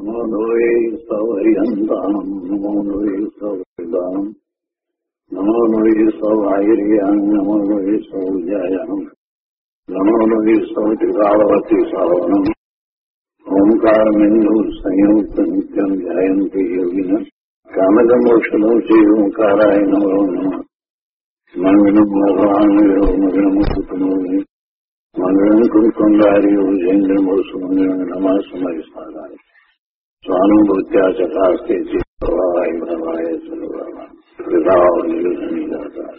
નમો લોહે સૌર્યંતામ નમો લોહે સૌદામ નમો લોહે સૌર્યામ નમો લોહે સૌજાયામ નમો લોહે સૌત્રિકાવતી સાવનમ ઓમકાર બિંદુ સંયુક્ત નિત્યમ ધ્યાયંતિ યોગિન કામદમોક્ષનો છે ઓંકારાય નમો નમઃ મંગલમ ભગવાન મંગલમ કુટુંબે મંગલમ કુંડારીઓ જૈન્દ્રમો સુમંગલમ નમઃ સમયસ્થાનાય સ્વાનુભૂત્યા ચકાસ્તે ચિત્તવાય ભવાય સર્વવા પ્રભાવ નિરસની દાતા.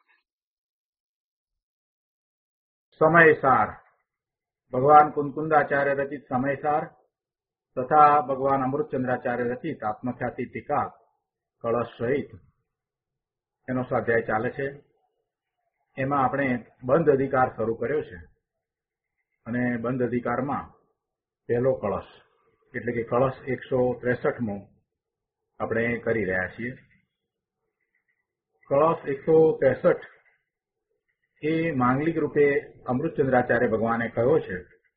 સમયસાર ભગવાન કુંકુંદાચાર્ય રચિત સમયસાર તથા ભગવાન અમૃતચંદ્રાચાર્ય રચિત આત્મખ્યાતિ ટીકા કળશ સહિત એનો સ્વાધ્યાય ચાલે છે. એમાં આપણે બંધ અધિકાર શરૂ કર્યો છે અને બંધ અધિકારમાં પહેલો કળશ એટલે કે કળશ 163મો આપણે કરી રહ્યા છીએ. કળશ 163 એ માંગલિક રૂપે અમૃતચંદ્રાચાર્ય ભગવાને કહ્યો છે.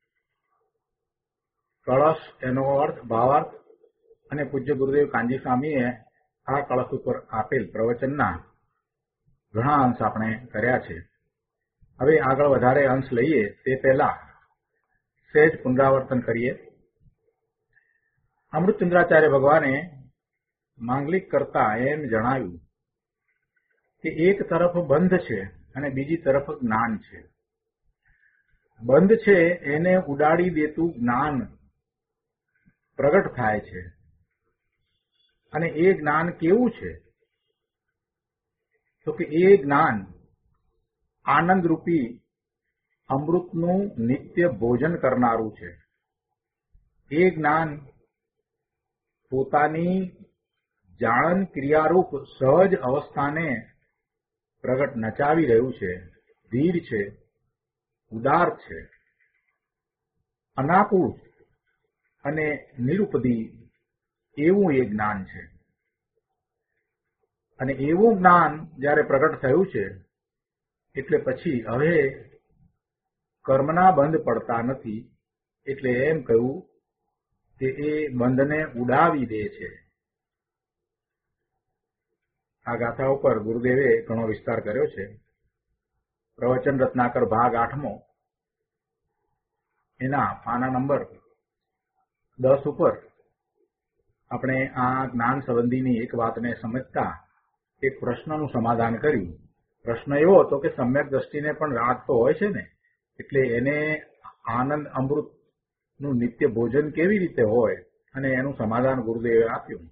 કળશ એનો અર્થ ભાવાર્થ અને પૂજ્ય ગુરુદેવ કાનજી સ્વામીએ આ કળશ ઉપર આપેલ પ્રવચનના ઘણા અંશ આપણે કર્યા છે. હવે આગળ વધારે અંશ લઈએ તે પહેલા સહેજ પુનરાવર્તન કરીએ. અમૃતચંદ્રાચાર્ય ભગવાને માંગલિક કરતા એમ જણાવ્યું કે એક તરફ બંધ છે અને બીજી તરફ જ્ઞાન છે. બંધ છે એને ઉડાડી દેતું જ્ઞાન પ્રગટ થાય છે અને એ જ્ઞાન કેવું છે તો કે એ જ્ઞાન આનંદરૂપી અમૃતનું નિત્ય ભોજન કરનારું છે. એ જ્ઞાન પોતાની જાણન ક્રિયારૂપ સહજ અવસ્થાને પ્રગટ નચાવી રહ્યું છે. ધીર છે, ઉદાર છે, અનાકુળ અને નિરુપદી એવું એ જ્ઞાન છે. અને એવું જ્ઞાન જ્યારે પ્રગટ થયું છે એટલે પછી હવે કર્મના બંધ પડતા નથી. એટલે એમ કહ્યું કે એ બંધને ઉડાવી દે છે. આ ગાથા ઉપર ગુરુદેવે ઘણો વિસ્તાર કર્યો છે. પ્રવચન રત્નાકર ભાગ 8મો એના પાના નંબર 10 ઉપર આપણે આ જ્ઞાન સંબંધીની એક વાતને સમજતા એક પ્રશ્નનું સમાધાન કર્યું. પ્રશ્ન એવો હતો કે સમ્યક દ્રષ્ટિને પણ રાગ તો હોય છે ને, એટલે એને આનંદ અમૃતનું નિત્ય ભોજન કેવી રીતે હોય, અને એનું સમાધાન ગુરુદેવે આપ્યું.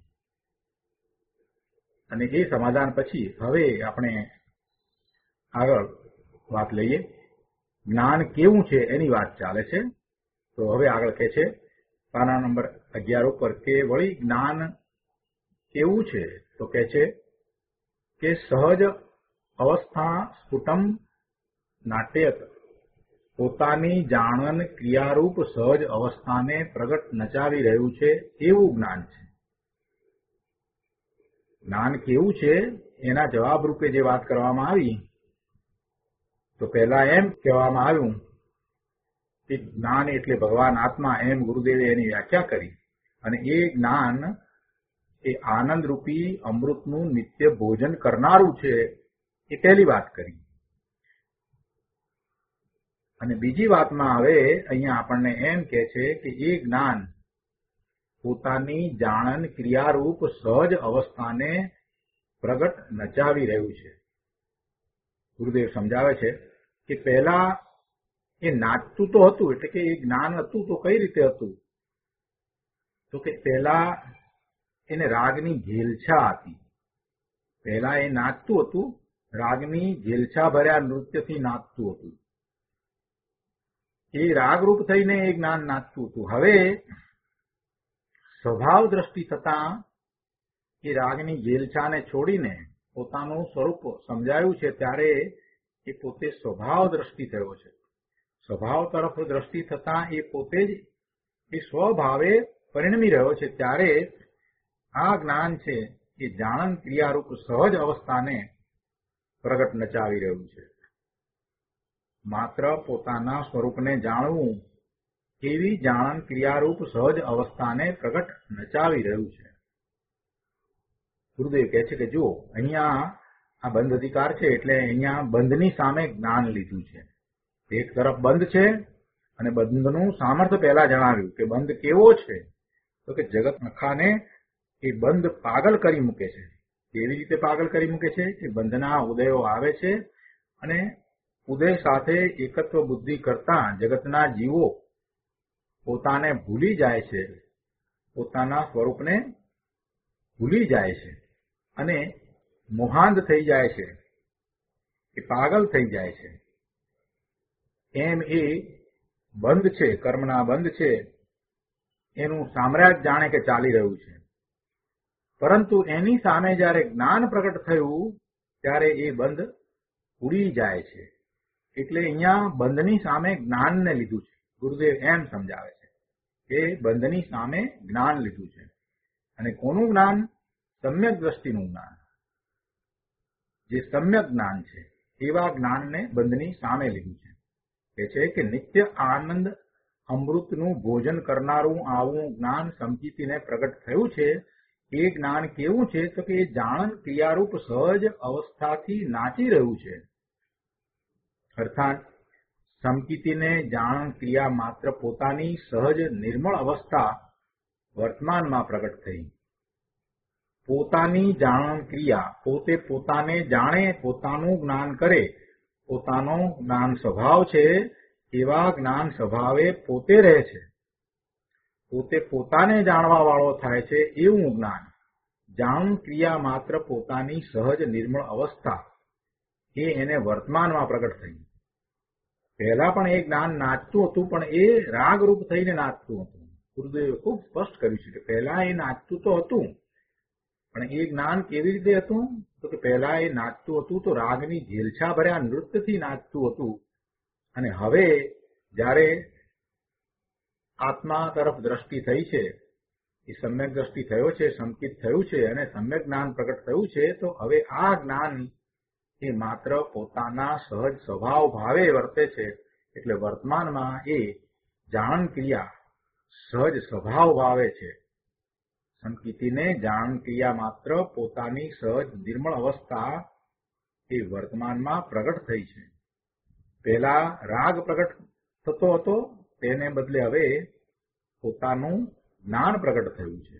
અને એ સમાધાન પછી હવે આપણે આગળ વાત લઈએ. જ્ઞાન કેવું છે એની વાત ચાલે છે. તો હવે આગળ કહે છે પાના નંબર 11 ઉપર કે વળી જ્ઞાન કેવું છે તો કહે છે કે સહજ અવસ્થા સ્ફુટમ નાટ્યત પોતાની જાણન ક્રિયારૂપ સહજ અવસ્થાને પ્રગટ નચાવી રહ્યું છે એવું જ્ઞાન છે. જ્ઞાન કેવું છે એના જવાબ રૂપે જે વાત કરવામાં આવી તો પહેલા એમ કહેવામાં આવ્યું કે જ્ઞાન એટલે ભગવાન આત્મા, એમ ગુરુદેવે એની વ્યાખ્યા કરી. અને એ જ્ઞાન એ આનંદરૂપી અમૃતનું નિત્ય ભોજન કરનારું છે એ પહેલી વાત કરી. અને બીજી વાતમાં હવે અહીંયા આપણને એમ કહે છે કે એ જ્ઞાન પોતાની જાણન ક્રિયારૂપ સહજ અવસ્થાને પ્રગટ નચાવી રહ્યું છે. ગુરુદેવ સમજાવે છે કે પહેલા એ નાચતું તો હતું, એટલે કે એ જ્ઞાન હતું તો કઈ રીતે હતું તો કે પહેલા એને રાગની ઘેલછા હતી. પહેલા એ નાચતું હતું, રાગની ઘેલછા ભર્યા નૃત્યથી નાચતું હતું. એ રાગરૂપ થઈને એ જ્ઞાન નાચતું હતું. હવે સ્વભાવ દ્રષ્ટિ થતા એ રાગની ઘેલછાને છોડીને પોતાનું સ્વરૂપ સમજાયું છે ત્યારે એ પોતે સ્વભાવ દ્રષ્ટિ થયો છે. સ્વભાવ તરફ દ્રષ્ટિ થતા એ પોતે જ એ સ્વભાવે પરિણમી રહ્યો છે. ત્યારે આ જ્ઞાન છે એ જાણન ક્રિયારૂપ સહજ અવસ્થાને પ્રગટ નચાવી રહ્યું છે. માત્ર પોતાના સ્વરૂપને જાણવું એવી જાણન ક્રિયારૂપ સહજ અવસ્થાને પ્રગટ નચાવી રહ્યું છે. ગુરુદેવ કહે છે કે જો અહીંયા આ બંધ અધિકાર છે એટલે અહીંયા બંધની સામે જ્ઞાન લીધું છે. એક તરફ બંધ છે અને બંધનું સામર્થ્ય પહેલા જણાવ્યું કે બંધ કેવો છે, તો કે જગત આખાને એ બંધ પાગલ કરી મૂકે છે. કેવી રીતે પાગલ કરી મૂકે છે કે બંધના ઉદયો આવે છે અને ઉદય સાથે એકત્વ બુદ્ધિ કરતા જગતના જીવો પોતાને ભૂલી જાય છે, પોતાના સ્વરૂપને ભૂલી જાય છે અને મોહાંધ થઈ જાય છે, એ પાગલ થઈ જાય છે. એમ એ બંધ છે, કર્મના બંધ છે, એનું સામ્રાજ્ય જાણે કે ચાલી રહ્યું છે. પરંતુ એની સામે જ્યારે જ્ઞાન પ્રગટ થયું ત્યારે એ બંધ ઉડી જાય છે. એટલે અહીંયા બંધની સામે જ્ઞાનને લીધું છે. ગુરુદેવ એમ સમજાવે છે કે બંધની સામે જ્ઞાન લીધું છે. અને કોનું જ્ઞાન? સમ્યક દ્રષ્ટિનું જ્ઞાન. જે સમ્યક જ્ઞાન છે એવા જ્ઞાનને બંધની સામે લીધું છે. કે છે કે નિત્ય આનંદ અમૃતનું ભોજન કરનારું આવું જ્ઞાન સમજીતીને પ્રગટ થયું છે. એ જ્ઞાન કેવું છે તો કે એ જાણન ક્રિયારૂપ સહજ અવસ્થાથી નાચી રહ્યું છે. અર્થાત સમકીતીને જાણન ક્રિયા માત્ર પોતાની સહજ નિર્મળ અવસ્થા વર્તમાનમાં પ્રગટ થઈ. પોતાની જાણન ક્રિયા, પોતે પોતાને જાણે, પોતાનું જ્ઞાન કરે, પોતાનો જ્ઞાન સ્વભાવ છે એવા જ્ઞાન સ્વભાવે પોતે રહે છે. પોતે પોતાને જાણવા વાળો થાય છે એવું જ્ઞાન. જાણન ક્રિયા માત્ર પોતાની સહજ નિર્મળ અવસ્થા એ એને વર્તમાનમાં પ્રગટ થઈ. પહેલા પણ એ જ્ઞાન નાચતું હતું, પણ એ રાગરૂપ થઈને નાચતું હતું. ગુરુદેવે ખૂબ સ્પષ્ટ કર્યું છે કે પહેલા એ નાચતું તો હતું, પણ એ જ્ઞાન કેવી રીતે હતું તો કે પહેલા એ નાચતું હતું તો રાગની ઝેલછા ભર્યા નૃત્યથી નાચતું હતું. અને હવે જ્યારે આત્મા તરફ દ્રષ્ટિ થઈ છે, એ સમ્યક દ્રષ્ટિ થયો છે, સંકિત થયું છે અને સમ્યક જ્ઞાન પ્રગટ થયું છે, તો હવે આ જ્ઞાન એ માત્ર પોતાના સહજ સ્વભાવ ભાવે વર્તે છે. એટલે વર્તમાનમાં એ જાણન ક્રિયા સહજ સ્વભાવ ભાવે છે. સંકિતીને જાણન ક્રિયા માત્ર પોતાની સહજ નિર્મળ અવસ્થા એ વર્તમાનમાં પ્રગટ થઈ છે. પહેલા રાગ પ્રગટ થતો હતો, તેને બદલે હવે પોતાનું જ્ઞાન પ્રગટ થયું છે.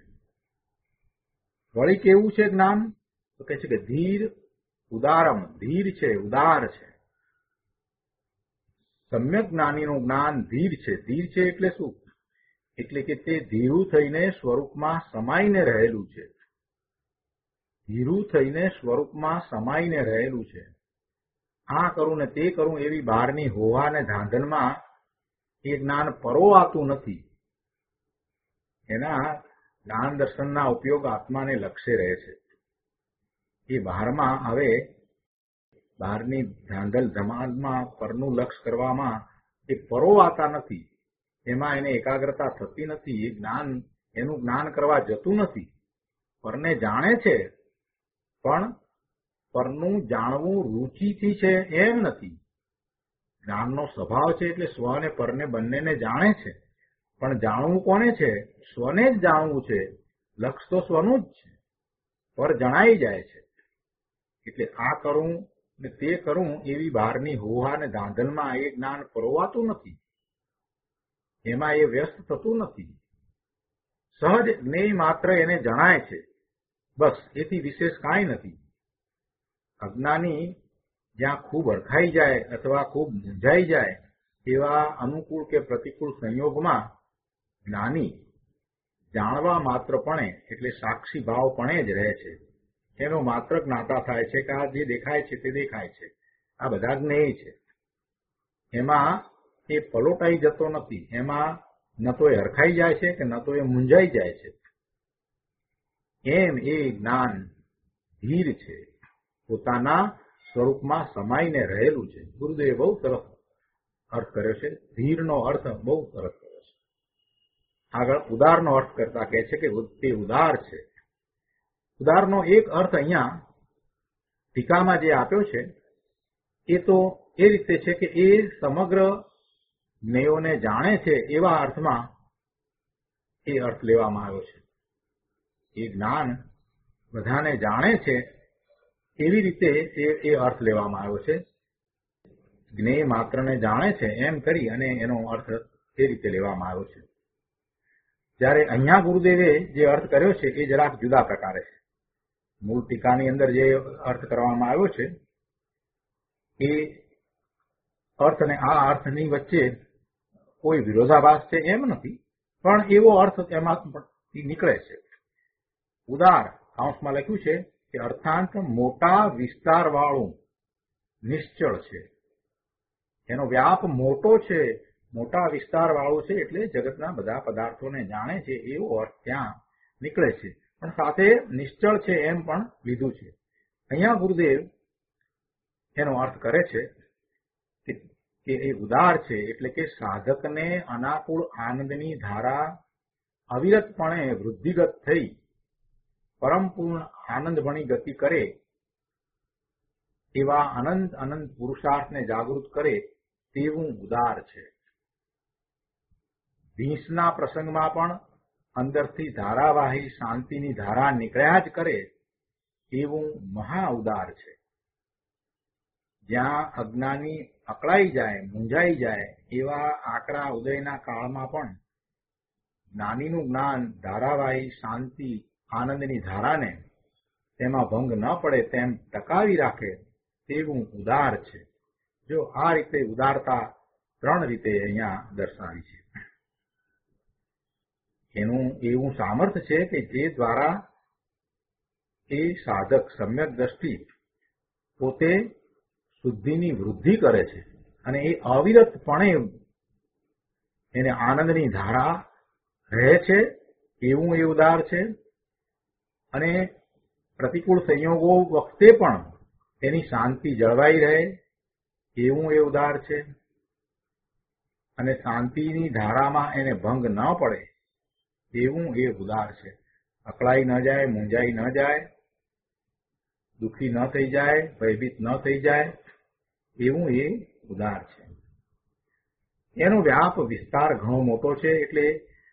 વળી કેવું છે જ્ઞાન તો કહે છે કે ધીર ઉદારમ, ધીર છે, ઉદાર છે. સમ્યક જ્ઞાનીનું જ્ઞાન ધીર છે. ધીર છે એટલે શું? એટલે કે તે ધીરું થઈને સ્વરૂપમાં સમાઈને રહેલું છે. ધીરું થઈને સ્વરૂપમાં સમાઈને રહેલું છે. આ કરું ને તે કરું એવી બહારની હોવા ને ધાંધલમાં એ જ્ઞાન પરોવાતું નથી. એના જ્ઞાન દર્શનના ઉપયોગ આત્માને લક્ષ્ય રહે છે. એ બહારમાં હવે બહારની ધાંધલ ધમાલમાં પરનું લક્ષ્ય કરવામાં એ પરોવાતા નથી. એમાં એને એકાગ્રતા થતી નથી. એ જ્ઞાન એનું જ્ઞાન કરવા જતું નથી. પરને જાણે છે, પણ પરનું જાણવું રૂચિથી છે એમ નથી. જ્ઞાનનો સ્વભાવ છે એટલે સ્વ અને પરને બંનેને જાણે છે, પણ જાણવું કોને છે? સ્વને જ જાણવું છે. લક્ષ્ય તો સ્વનું જ છે. પર જણાઈ જાય છે. એટલે આ કરું ને તે કરું એવી બહારની હોવા ને ધાંધલમાં એ જ્ઞાન પરોવાતું નથી. એમાં એ વ્યસ્ત થતું નથી. સહજ જ્ઞેય માત્ર એને જણાય છે, બસ. એથી વિશેષ કાંઈ નથી. અજ્ઞાની જ્યાં ખૂબ અરખાઈ જાય અથવા ખૂબ મૂંઝાઈ જાય એવા અનુકૂળ કે પ્રતિકૂળ સંયોગમાં જ્ઞાની જાણવા માત્રપણે એટલે સાક્ષી ભાવપણે જ રહે છે. એનો માત્ર જ્ઞાતા થાય છે કે આ જે દેખાય છે તે દેખાય છે, આ બધા જ્ઞેય છે. એમાં એ પલોટાઈ જતો નથી. એમાં ન તો એ હરખાઈ જાય છે કે ન તો એ મૂંઝાઈ જાય છે. એમ એ જ્ઞાન ધીર છે, પોતાના સ્વરૂપમાં સમાઈને રહેલું છે. ગુરુદેવે બહુ સરસ અર્થ કર્યો છે. ધીરનો અર્થ બહુ સરસ કર્યો છે. આગળ ઉદારનો અર્થ કરતા કહે છે કે તે ઉદાર છે. ઉદારનો એક અર્થ અહીંયા ટીકામાં જે આપ્યો છે એ તો એ રીતે છે કે એ સમગ્ર જ્ઞેયોને જાણે છે એવા અર્થમાં એ અર્થ લેવામાં આવ્યો છે. એ જ્ઞાન બધાને જાણે છે એવી રીતે એ અર્થ લેવામાં આવ્યો છે. જ્ઞેય માત્રને જાણે છે એમ કરી અને એનો અર્થ એ રીતે લેવામાં આવ્યો છે. જ્યારે અહીંયા ગુરુદેવે જે અર્થ કર્યો છે એ જરાક જુદા પ્રકારે છે. મૂળ ટીકાની અંદર જે અર્થ કરવામાં આવ્યો છે એ અર્થ અને આ અર્થની વચ્ચે કોઈ વિરોધાભાસ છે એમ નથી, પણ એવો અર્થ એમાંથી નીકળે છે. ઉદાર કાઉન્સમાં લખ્યું છે કે અર્થાંત મોટા વિસ્તારવાળું નિશ્ચળ છે. એનો વ્યાપ મોટો છે, મોટા વિસ્તારવાળું છે, એટલે જગતના બધા પદાર્થોને જાણે છે એવો અર્થ ત્યાં નીકળે છે. પણ સાથે નિશ્ચળ છે એમ પણ લીધું છે. અહીંયા ગુરુદેવ એનો અર્થ કરે છે કે એ ઉદાર છે, એટલે કે સાધકને અનાકૂળ આનંદની ધારા અવિરતપણે વૃદ્ધિગત થઈ પરમપૂર્ણ આનંદભણી ગતિ કરે એવા અનંત અનંત પુરુષાર્થને જાગૃત કરે તેવું ઉદાર છે. ભીંસના પ્રસંગમાં પણ અંદરથી ધારાવાહી શાંતિની ધારા નીકળ્યા જ કરે એવું મહા ઉદાર છે. જ્યાં અજ્ઞાની અકળાઈ જાય, મૂંઝાઈ જાય એવા આકરા ઉદયના કાળમાં પણ જ્ઞાનીનું જ્ઞાન ધારાવાહી શાંતિ આનંદની ધારાને તેમાં ભંગ ન પડે તેમ ટકાવી રાખે તેવું ઉદાર છે. જો આ રીતે ઉદારતા ત્રણ રીતે અહીંયા દર્શાવી છે. એનું એવું સામર્થ્ય છે કે જે દ્વારા એ સાધક સમ્યક દ્રષ્ટિ પોતે શુદ્ધિની વૃદ્ધિ કરે છે અને એ અવિરતપણે એને આનંદની ધારા રહે છે એવું એ ઉદાર છે. અને પ્રતિકૂળ સંયોગો વખતે પણ એની શાંતિ જળવાઈ રહે એવું એ ઉદાર છે. અને શાંતિની ધારામાં એને ભંગ ન પડે એવું એ ઉદાર છે. અકળાઈ ન જાય, મૂંઝાઈ ન જાય, દુઃખી ન થઈ જાય, ભયભીત ન થઈ જાય એવું એ ઉદાર છે. એનો વ્યાપ વિસ્તાર ઘણો મોટો છે. એટલે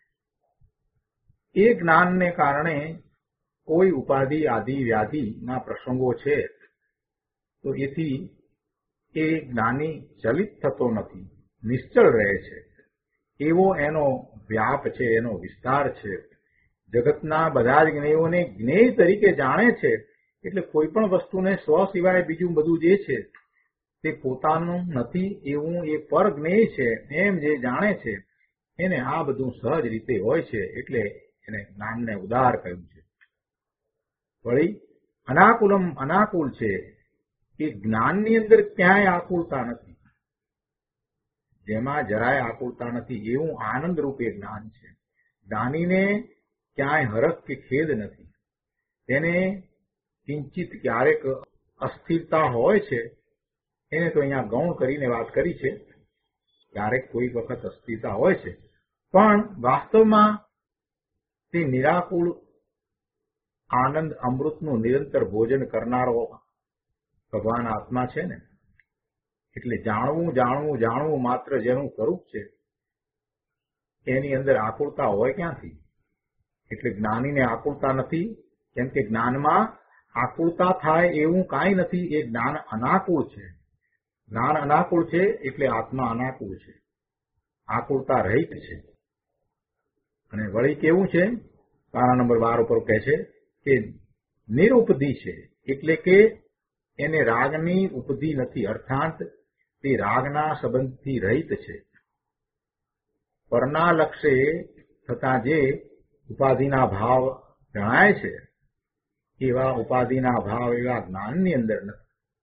એ જ્ઞાનને કારણે કોઈ ઉપાધિ આદિ વ્યાધિના પ્રસંગો છે તો એથી એ જ્ઞાની ચલિત થતો નથી, નિશ્ચળ રહે છે. એવો એનો વ્યાપ છે, એનો વિસ્તાર છે. જગતના બધા જ જ્ઞેયોને જ્ઞેય તરીકે જાણે છે. એટલે કોઈ પણ વસ્તુને સ્વ સિવાય બીજું બધું જે છે તે પોતાનું નથી એવું એ પર જ્ઞેય છે એમ જે જાણે છે એને આ બધું સહજ રીતે હોય છે. એટલે એને જ્ઞાનને ઉદાર કહ્યું છે. વળી અનાકૂલમ અનાકૂળ છે. એ જ્ઞાનની અંદર ક્યાંય આકુળતા નથી, જેમાં જરાય આકુળતા નથી એવું આનંદરૂપે જ્ઞાન છે. જ્ઞાનીને ક્યાંય હરખ કે ખેદ નથી. તેને કિંચિત ક્યારેક અસ્થિરતા હોય છે, એને તો અહીંયા ગૌણ કરીને વાત કરી છે. ક્યારેક કોઈ વખત અસ્થિરતા હોય છે, પણ વાસ્તવમાં તે નિરાકુળ આનંદ અમૃતનું નિરંતર ભોજન કરનારો ભગવાન આત્મા છે ને. એટલે જાણવું જાણવું જાણવું માત્ર જેનું સ્વરૂપ છે એની અંદર આકુળતા હોય ક્યાંથી? એટલે જ્ઞાનીને આકુળતા નથી, કેમ કે જ્ઞાનમાં આકુળતા થાય એવું કાંઈ નથી. એ જ્ઞાન અનાકૂળ છે. જ્ઞાન અનાકૂળ છે એટલે આત્મા અનાકૂળ છે, આકુળતા રહિત છે. અને વળી કેવું છે? પાના નંબર 12 ઉપર કહે છે કે નિરુપધિ છે, એટલે કે એને રાગની ઉપધિ નથી, અર્થાત તે રાગના સંબંધથી રહિત છે. પરના લક્ષ્ય થતા જે ઉપાધિના ભાવ જણાય છે એવા ઉપાધિના ભાવ એવા જ્ઞાનની અંદર નથી.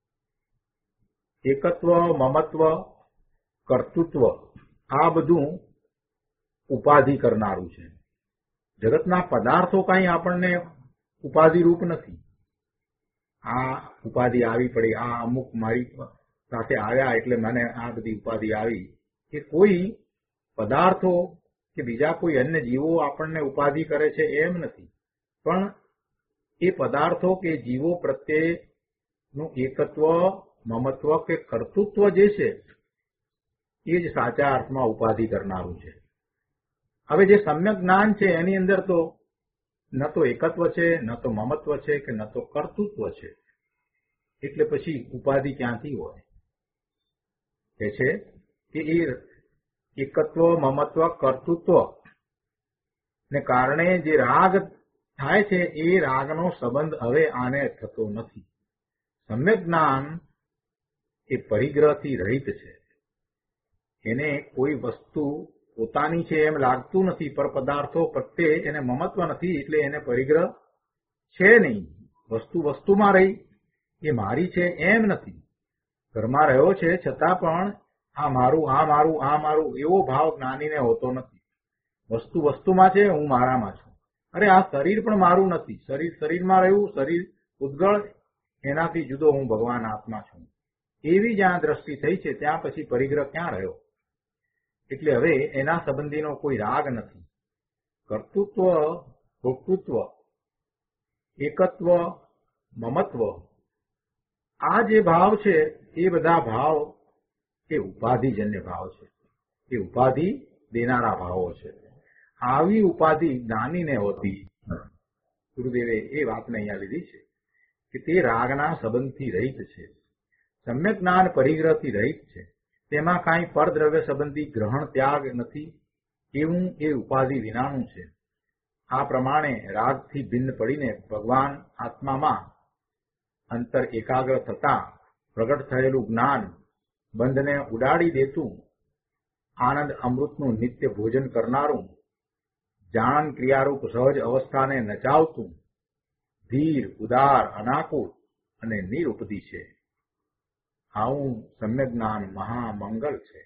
એકત્વ, મમત્વ, કર્તૃત્વ આ બધું ઉપાધિ કરનારું છે. જગતના પદાર્થો કાંઈ આપણને ઉપાધિરૂપ નથી. આ ઉપાધિ આવી પડી, આ અમુક મારી સાથે આવ્યા એટલે મને આ બધી ઉપાધિ આવી, કે કોઈ પદાર્થો કે બીજા કોઈ અન્ય જીવો આપણને ઉપાધિ કરે છે એમ નથી. પણ એ પદાર્થો કે જીવો પ્રત્યેનું એકત્વ, મમત્વ કે કર્તૃત્વ જે છે એ જ સાચા અર્થમાં ઉપાધિ કરનારું છે. હવે જે સમ્યક જ્ઞાન છે એની અંદર તો ન તો એકત્વ છે, ન તો મમત્વ છે, કે ન તો કર્તૃત્વ છે. એટલે પછી ઉપાધિ ક્યાંથી હોય? કે છે કે એ એકત્વ, મમત્વ, કર્તૃત્વ ને કારણે જે રાગ થાય છે એ રાગનો સંબંધ હવે આને થતો નથી. સમ્યક જ્ઞાન એ પરિગ્રહથી રહિત છે. એને કોઈ વસ્તુ પોતાની છે એમ લાગતું નથી, પર પદાર્થો પ્રત્યે એને મમત્વ નથી, એટલે એને પરિગ્રહ છે નહીં. વસ્તુ વસ્તુમાં રહી, એ મારી છે એમ નથી. ઘરમાં રહ્યો છે છતાં પણ આ મારું, આ મારું, આ મારું એવો ભાવ જ્ઞાનીને હોતો નથી. વસ્તુ વસ્તુમાં છે, હું મારામાં છું. અરે આ શરીર પણ મારું નથી. શરીર શરીરમાં રહ્યું, શરીર ઉદ્ગળ, એનાથી જુદો હું ભગવાન આત્મા છું. એવી જ્યાં દ્રષ્ટિ થઈ છે ત્યાં પછી પરિગ્રહ ક્યાં રહ્યો? એટલે હવે એના સંબંધીનો કોઈ રાગ નથી. કર્તૃત્વ, ભોક્તૃત્વ, એકત્વ, મમત્વ, આ જે ભાવ છે એ બધા ભાવ એ ઉપાધિજન્ય ભાવ છે. એ ઉપાધિ દેનારા ભાવો છે. આવી ઉપાધિ જ્ઞાનીને હોતી નથી. ગુરુદેવે એ વાતને અહીંયા લીધી છે કે તે રાગના સંબંધથી રહિત છે. સમ્યક જ્ઞાન પરિગ્રહથી રહિત છે. તેમાં કાંઈ પરદ્રવ્ય સંબંધી ગ્રહણ ત્યાગ નથી. એવું એ ઉપાધિ વિનાનું છે. આ પ્રમાણે રાગથી ભિન્ન પડીને ભગવાન આત્મામાં અંતર એકાગ્ર થતા પ્રગટ થયેલું જ્ઞાન બંધને ઉડાડી દેતું, આનંદ અમૃતનું નિત્ય ભોજન કરનારું, જાણ ક્રિયારૂપ સહજ અવસ્થાને નચાવતું, ધીર, ઉદાર, અનાકુળ અને નિરુપદી છે. આવું સમ્યક જ્ઞાન મહામંગલ છે.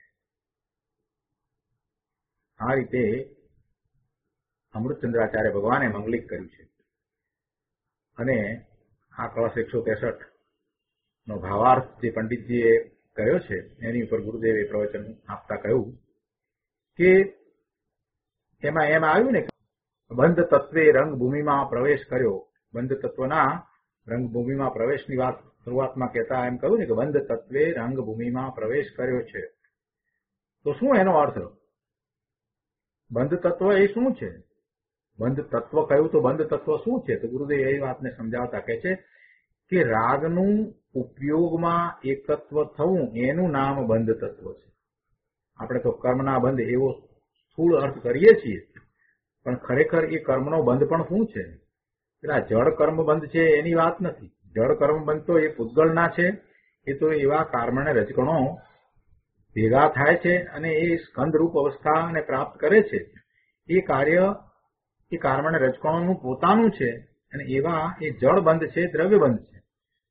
આ રીતે અમૃતચંદ્રાચાર્ય ભગવાને મંગલિક કર્યું છે. અને આ કળશ 163 નો ભાવાર્થ જે પંડિતજીએ કહ્યો છે એની ઉપર ગુરુદેવે પ્રવચન આપતા કહ્યું કે એમાં એમ આવ્યું ને, બંધ તત્વે રંગભૂમિમાં પ્રવેશ કર્યો. બંધ તત્વના રંગભૂમિમાં પ્રવેશની વાત શરૂઆતમાં કહેતા એમ કહ્યું ને કે બંધ તત્વે રંગભૂમિમાં પ્રવેશ કર્યો છે. તો શું એનો અર્થ? બંધ તત્વ એ શું છે? બંધ તત્વ કહ્યું તો બંધ તત્વ શું છે? તો ગુરુદેવ એ વાતને સમજાવતા કહે છે કે રાગનું ઉપયોગમાં એકત્વ થવું એનું નામ બંધ તત્વ છે. આપણે તો કર્મના બંધ એવો સ્થૂળ અર્થ કરીએ છીએ, પણ ખરેખર એ કર્મનો બંધ પણ શું છે? પેલા જળ કર્મ બંધ છે એની વાત નથી. જળ કર્મ બંધ તો એ પૂતગલના છે. એ તો એવા કર્મને રજકણો ભેગા થાય છે અને એ સ્કંદરૂપ અવસ્થાને પ્રાપ્ત કરે છે. એ કાર્ય એ કર્મને રજકણોનું પોતાનું છે અને એવા એ જળ બંધ છે, દ્રવ્ય બંધ છે.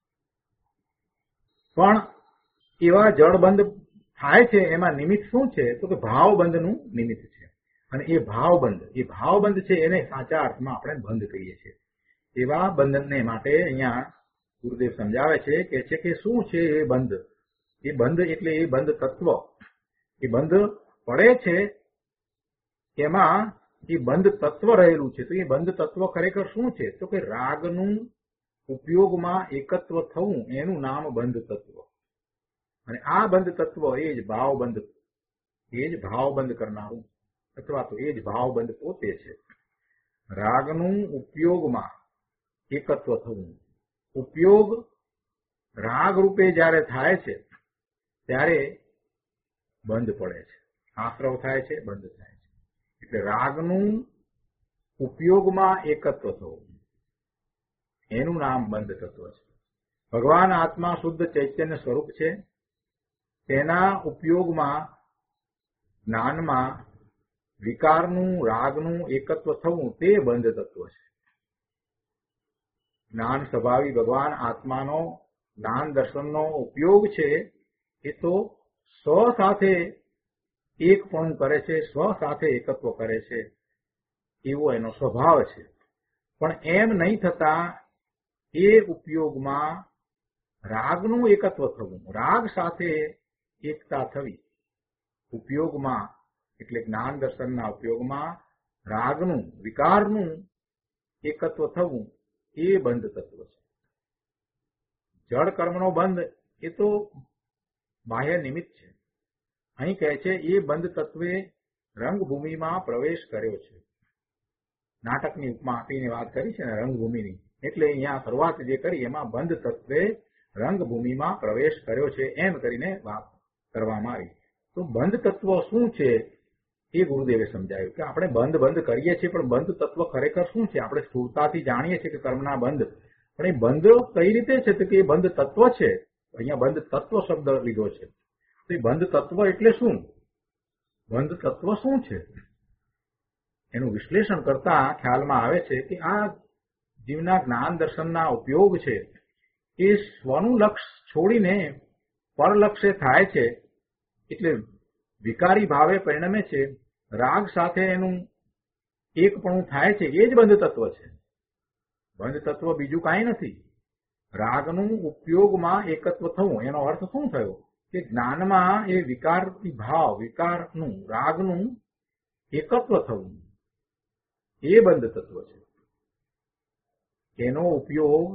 પણ એવા જળ બંધ થાય છે એમાં નિમિત્ત શું છે? તો કે ભાવબંધનું નિમિત્ત છે. અને એ ભાવબંધ છે એને સાચા અર્થમાં આપણે બંધ કહીએ છીએ. એવા બંધનને માટે અહીંયા ગુરુદેવ સમજાવે છે કે શું છે એ બંધ? એ બંધ એટલે એ બંધ તત્વ. એ બંધ પડે છે એમાં એ બંધ તત્વ રહેલું છે. તો એ બંધ તત્વ ખરેખર શું છે? તો કે રાગનું ઉપયોગમાં એકત્વ થવું એનું નામ બંધ તત્વ. અને આ બંધ તત્વ એ જ ભાવબંધ કરનારું, અથવા તો એ જ ભાવબંધ પોતે છે. રાગનું ઉપયોગમાં એકત્વ થવું. ઉપયોગ રાગ રૂપે જ્યારે થાય છે ત્યારે બંધ પડે છે. આશ્રવ થાય છે, બંધ થાય છે. એટલે રાગનું ઉપયોગમાં એકત્વ થવું એનું નામ બંધ તત્વ છે. ભગવાન આત્મા શુદ્ધ ચૈતન્ય સ્વરૂપ છે. તેના ઉપયોગમાં જ્ઞાનમાં વિકારનું, રાગનું એકત્વ થવું તે બંધ તત્વ છે. જ્ઞાન સ્વભાવી ભગવાન આત્માનો જ્ઞાન દર્શનનો ઉપયોગ છે એ તો સ્વ સાથે એકપણું કરે છે, સ્વ સાથે એકત્વ કરે છે, એવો એનો સ્વભાવ છે. પણ એમ નહીં થતા એ ઉપયોગમાં રાગનું એકત્વ થવું, રાગ સાથે એકતા થવી, ઉપયોગમાં એટલે જ્ઞાન દર્શનના ઉપયોગમાં રાગનું, વિકારનું એકત્વ થવું એ બંધ તત્વ છે. જળ કર્મનો બંધ એ તો બાહ્ય નિમિત્ત છે. અહીં કહે છે એ બંધ તત્વે રંગભૂમિમાં પ્રવેશ કર્યો છે. નાટકની ઉપમા આપીને વાત કરી છે ને રંગભૂમિની, એટલે અહીંયા શરૂઆત જે કરી એમાં બંધ તત્વે રંગભૂમિમાં પ્રવેશ કર્યો છે એમ કરીને વાત કરવામાં આવી. તો બંધ તત્વ શું છે એ ગુરુદેવે સમજાવ્યું કે આપણે બંધ કરીએ છીએ, પણ બંધ તત્વ ખરેખર શું છે? આપણે સ્થૂળતાથી જાણીએ છીએ કે કર્મના બંધ, પણ એ બંધ કઈ રીતે છે? તો કે એ બંધ તત્વ છે. અહીંયા બંધ તત્વ શબ્દ લીધો છે. તો એ બંધ તત્વ એટલે શું? બંધ તત્વ શું છે એનું વિશ્લેષણ કરતા ખ્યાલમાં આવે છે કે આ જીવના જ્ઞાન દર્શનના ઉપયોગ છે એ સ્વનું લક્ષ છોડીને પરલક્ષે થાય છે, એટલે વિકારી ભાવે પરિણમે છે. રાગ સાથે એનું એકપણું થાય છે, એ જ બંધ તત્વ છે. બંધ તત્વ બીજું કાંઈ નથી. રાગનું ઉપયોગમાં એકત્વ થવું, એનો અર્થ શું થયો કે જ્ઞાનમાં એ વિકારી ભાવ, વિકારનું, રાગનું એકત્વ થવું, એ બંધ તત્વ છે. એનો ઉપયોગ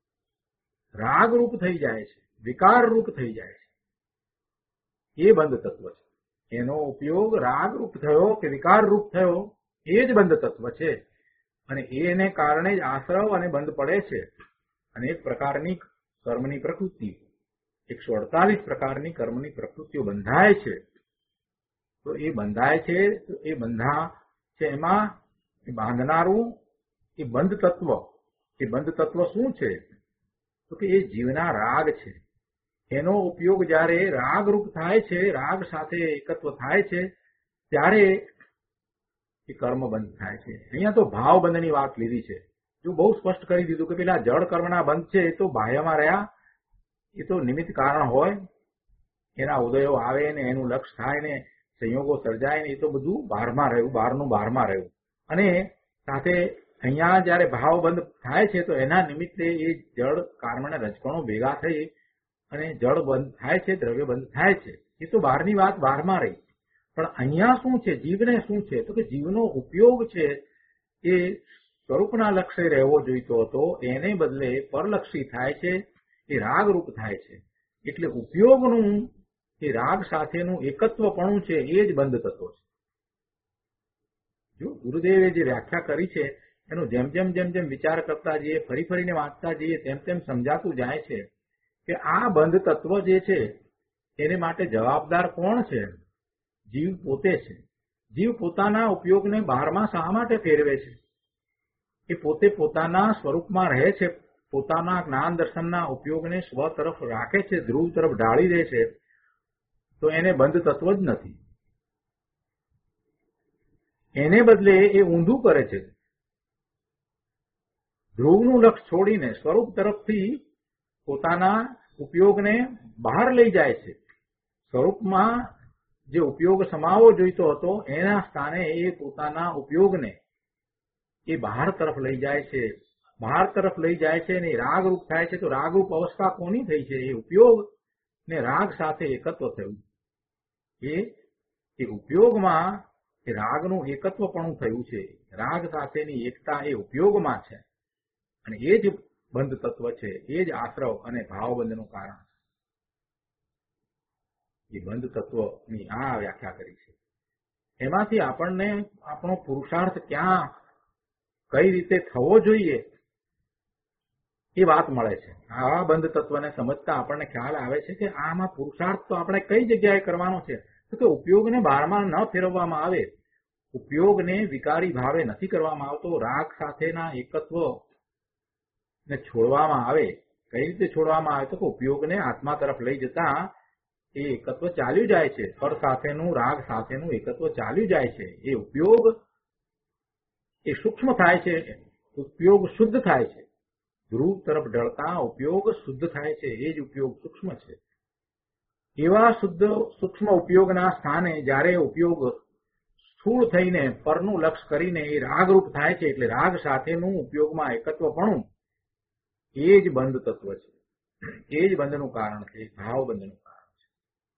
રાગરૂપ થઈ જાય છે, વિકારરૂપ થઈ જાય છે, એ બંધ તત્વ છે. એનો ઉપયોગ રાગરૂપ થયો કે વિકારરૂપ થયો, એ જ બંધ તત્વ છે. અને એને કારણે જ આશ્રવ અને બંધ પડે છે. અને એક પ્રકારની કર્મની પ્રકૃતિ, 148 પ્રકારની કર્મની પ્રકૃતિઓ બંધાય છે. તો એ બંધાય છે, તો એ બંધા છે એમાં બાંધનારું એ બંધ તત્વ. એ બંધ તત્વ શું છે? તો કે એ જીવના રાગ છે. એનો ઉપયોગ જ્યારે રાગરૂપ થાય છે, રાગ સાથે એકત્વ થાય છે, ત્યારે એ કર્મ બંધ થાય છે. અહીંયા તો ભાવ બંધની વાત લીધી છે. જો બહુ સ્પષ્ટ કરી દીધું કે પેલા જળ કર્મના બંધ છે એ તો બાહ્યમાં રહ્યા, એ તો નિમિત્ત કારણ હોય, એના ઉદયો આવે ને એનું લક્ષ થાય ને સંયોગો સર્જાય ને એ તો બધું બહારમાં રહ્યું, બહારનું બહારમાં રહ્યું. અને સાથે અહીંયા જયારે ભાવ બંધ થાય છે તો એના નિમિત્તે એ જળ કર્મના રજકણો ભેગા થઈ અને જળ બંધ થાય છે, દ્રવ્ય બંધ થાય છે. એ તો બહારની વાત બહારમાં રહી. પણ અહીંયા શું છે? જીવને શું છે? તો કે જીવનો ઉપયોગ છે એ સ્વરૂપના લક્ષ્ય રહેવો જોઈતો હતો, એને બદલે પરલક્ષી થાય છે, એ રાગરૂપ થાય છે. એટલે ઉપયોગનું એ રાગ સાથેનું એકત્વપણું છે, એ જ બંધ તત્વ છે. જો ગુરુદેવે જે વ્યાખ્યા કરી છે એનો જેમ જેમ વિચાર કરતા જઈએ, ફરી ફરીને વાંચતા જઈએ, તેમ સમજાતું જાય છે કે આ બંધ તત્વ જે છે એને માટે જવાબદાર કોણ છે? જીવ પોતે છે. જીવ પોતાના ઉપયોગને બહારમાં શા માટે ફેરવે છે? એ પોતે પોતાના સ્વરૂપમાં રહે છે, પોતાના જ્ઞાન દર્શનના ઉપયોગને સ્વ તરફ રાખે છે, ધ્રુવ તરફ ઢાળી દે છે, તો એને બંધ તત્વ જ નથી. એને બદલે એ ઊંધું કરે છે. ધ્રુવનું લક્ષ છોડીને સ્વરૂપ તરફથી પોતાના ઉપયોગને બહાર લઈ જાય છે. સ્વરૂપમાં જે ઉપયોગ સમાવવો જોઈતો હતો એના સ્થાને એ પોતાના ઉપયોગને એ બહાર તરફ લઈ જાય છે. બહાર તરફ લઈ જાય છે અને રાગરૂપ થાય છે. તો રાગરૂપ અવસ્થા કોની થઈ છે? એ ઉપયોગ ને રાગ સાથે એકત્વ થયું. એ ઉપયોગમાં એ રાગનું એકત્વપણું થયું છે. રાગ સાથેની એકતા એ ઉપયોગમાં છે અને એ જ બંધ તત્વ છે, એ જ આશ્રવ અને ભાવબંધનું કારણ છે. એ બંધ તત્વની આ વ્યાખ્યા કરી છે. એમાંથી આપણને આપણો પુરુષાર્થ ક્યાં, કઈ રીતે થવો જોઈએ એ વાત મળે છે. આ બંધ તત્વને સમજતા આપણને ખ્યાલ આવે છે કે આમાં પુરુષાર્થ તો આપણે કઈ જગ્યાએ કરવાનો છે? તો કે ઉપયોગને બહારમાં ન ફેરવવામાં આવે, ઉપયોગને વિકારી ભાવે નથી કરવામાં આવતો, રાગ સાથેના એકત્વ ને છોડવામાં આવે. કઈ રીતે છોડવામાં આવે? તો કે ઉપયોગને આત્મા તરફ લઈ જતા એ એકત્વ ચાલ્યું જાય છે. ફળ સાથેનું, રાગ સાથેનું એકત્વ ચાલ્યું જાય છે. એ ઉપયોગ એ સૂક્ષ્મ થાય છે, ઉપયોગ શુદ્ધ થાય છે. ધ્રુવ તરફ ઢળતા ઉપયોગ શુદ્ધ થાય છે, એ જ ઉપયોગ સૂક્ષ્મ છે. એવા શુદ્ધ સૂક્ષ્મ ઉપયોગના સ્થાને જ્યારે ઉપયોગ સ્થૂળ થઈને પરનું લક્ષ કરીને એ રાગરૂપ થાય છે, એટલે રાગ સાથેનું ઉપયોગમાં એકત્વપણું એ જ બંધ તત્વ છે. એ જ બંધનું કારણ છે, ભાવ બંધનું કારણ છે.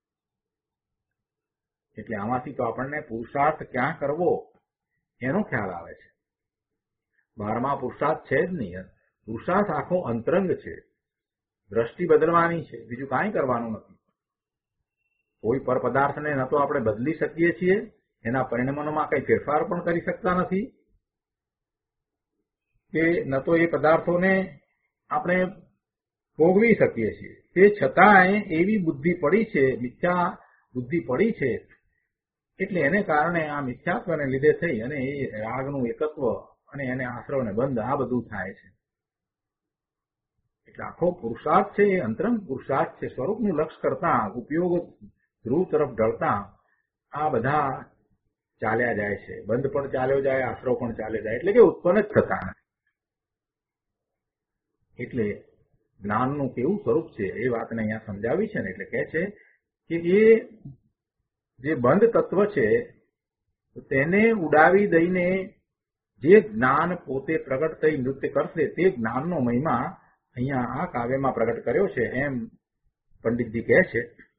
એટલે આમાંથી તો આપણને પુરુષાર્થ ક્યાં કરવો એનો ખ્યાલ આવે છે. બહારમાં પુરુષાર્થ છે જ નહીં. પુરુષાર્થ આખો અંતરંગ છે. દ્રષ્ટિ બદલવાની છે, બીજું કાંઈ કરવાનું નથી. કોઈ પર પદાર્થને ન તો આપણે બદલી શકીએ છીએ, એના પરિણામોમાં કંઈ ફેરફાર પણ કરી શકતા નથી, કે ન તો એ પદાર્થોને આપણે ભોગવી શકીએ છીએ. તે છતાંય એવી બુદ્ધિ પડી છે, મિથ્યા બુદ્ધિ પડી છે, એટલે એને કારણે આ મિથ્યાત્વને લીધે થઈ અને એ રાગનું એકત્વ અને એને આશ્રવને બંધ આ બધું થાય છે. એટલે આખો પુરુષાર્થ છે એ અંતરંગ પુરુષાર્થ છે. સ્વરૂપનું લક્ષ કરતા, ઉપયોગ ધ્રુવ તરફ ઢળતા આ બધા ચાલ્યા જાય છે. બંધ પણ ચાલ્યો જાય, આશ્રવ પણ ચાલ્યો જાય, એટલે કે ઉત્પન્ન જ થતા નથી. એટલે જ્ઞાનનું કેવું સ્વરૂપ છે એ વાતને અહીંયા સમજાવી છે ને. એટલે કહે છે કે એ જે બંધ તત્વ છે તેને ઉડાવી દઈને જે જ્ઞાન પોતે પ્રગટ થઈ નૃત્ય કરશે તે જ્ઞાનનો મહિમા અહીંયા આ કાવ્યમાં પ્રગટ કર્યો છે એમ પંડિતજી કહે છે.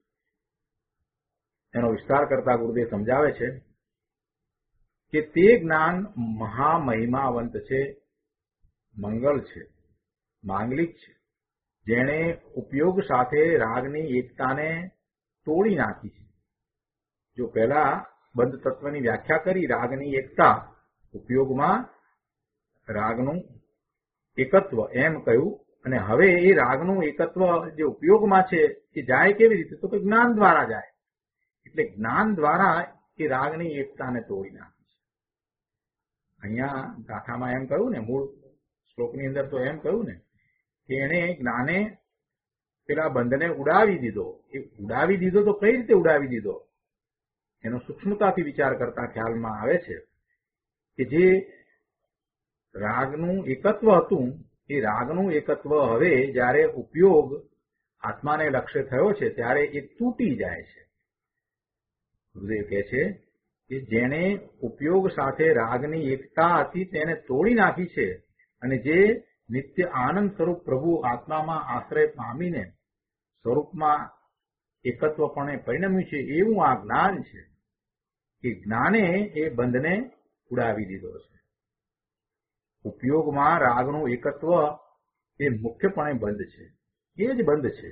એનો વિસ્તાર કરતા ગુરુદેવ સમજાવે છે કે તે જ્ઞાન મહામહિમાવંત છે, મંગલ છે, માંગલિક છે, જેણે ઉપયોગ સાથે રાગની એકતાને તોડી નાખી છે. જો પહેલા બંધ તત્વની વ્યાખ્યા કરી, રાગની એકતા, ઉપયોગમાં રાગનું એકત્વ એમ કહ્યું, અને હવે એ રાગનું એકત્વ જે ઉપયોગમાં છે એ જાય કેવી રીતે? તો કે જ્ઞાન દ્વારા જાય. એટલે જ્ઞાન દ્વારા એ રાગની એકતાને તોડી નાખી છે. અહીંયા ગાથામાં એમ કહ્યું ને, મૂળ શ્લોકની અંદર તો એમ કહ્યું ને કે એને જ્ઞાને પેલા બંધને ઉડાવી દીધો. એ ઉડાવી દીધો તો કઈ રીતે ઉડાવી દીધો? એનો સૂક્ષ્મતાથી વિચાર કરતા ખ્યાલમાં આવે છે કે જે રાગનું એકત્વ હતું એ રાગનું એકત્વ હવે જ્યારે ઉપયોગ આત્માને લક્ષ્ય થયો છે ત્યારે એ તૂટી જાય છે. ગુરુદેવ કહે છે કે જેણે ઉપયોગ સાથે રાગની એકતા હતી તેને તોડી નાખી છે, અને જે નિત્ય આનંદ સ્વરૂપ પ્રભુ આત્મામાં આશ્રય પામીને સ્વરૂપમાં એકત્વપણે પરિણમ્યું છે, એવું આ જ્ઞાન છે. કે જ્ઞાને એ બંધને ઉડાવી દીધો છે. ઉપયોગમાં રાગનું એકત્વ એ મુખ્યપણે બંધ છે, એ જ બંધ છે.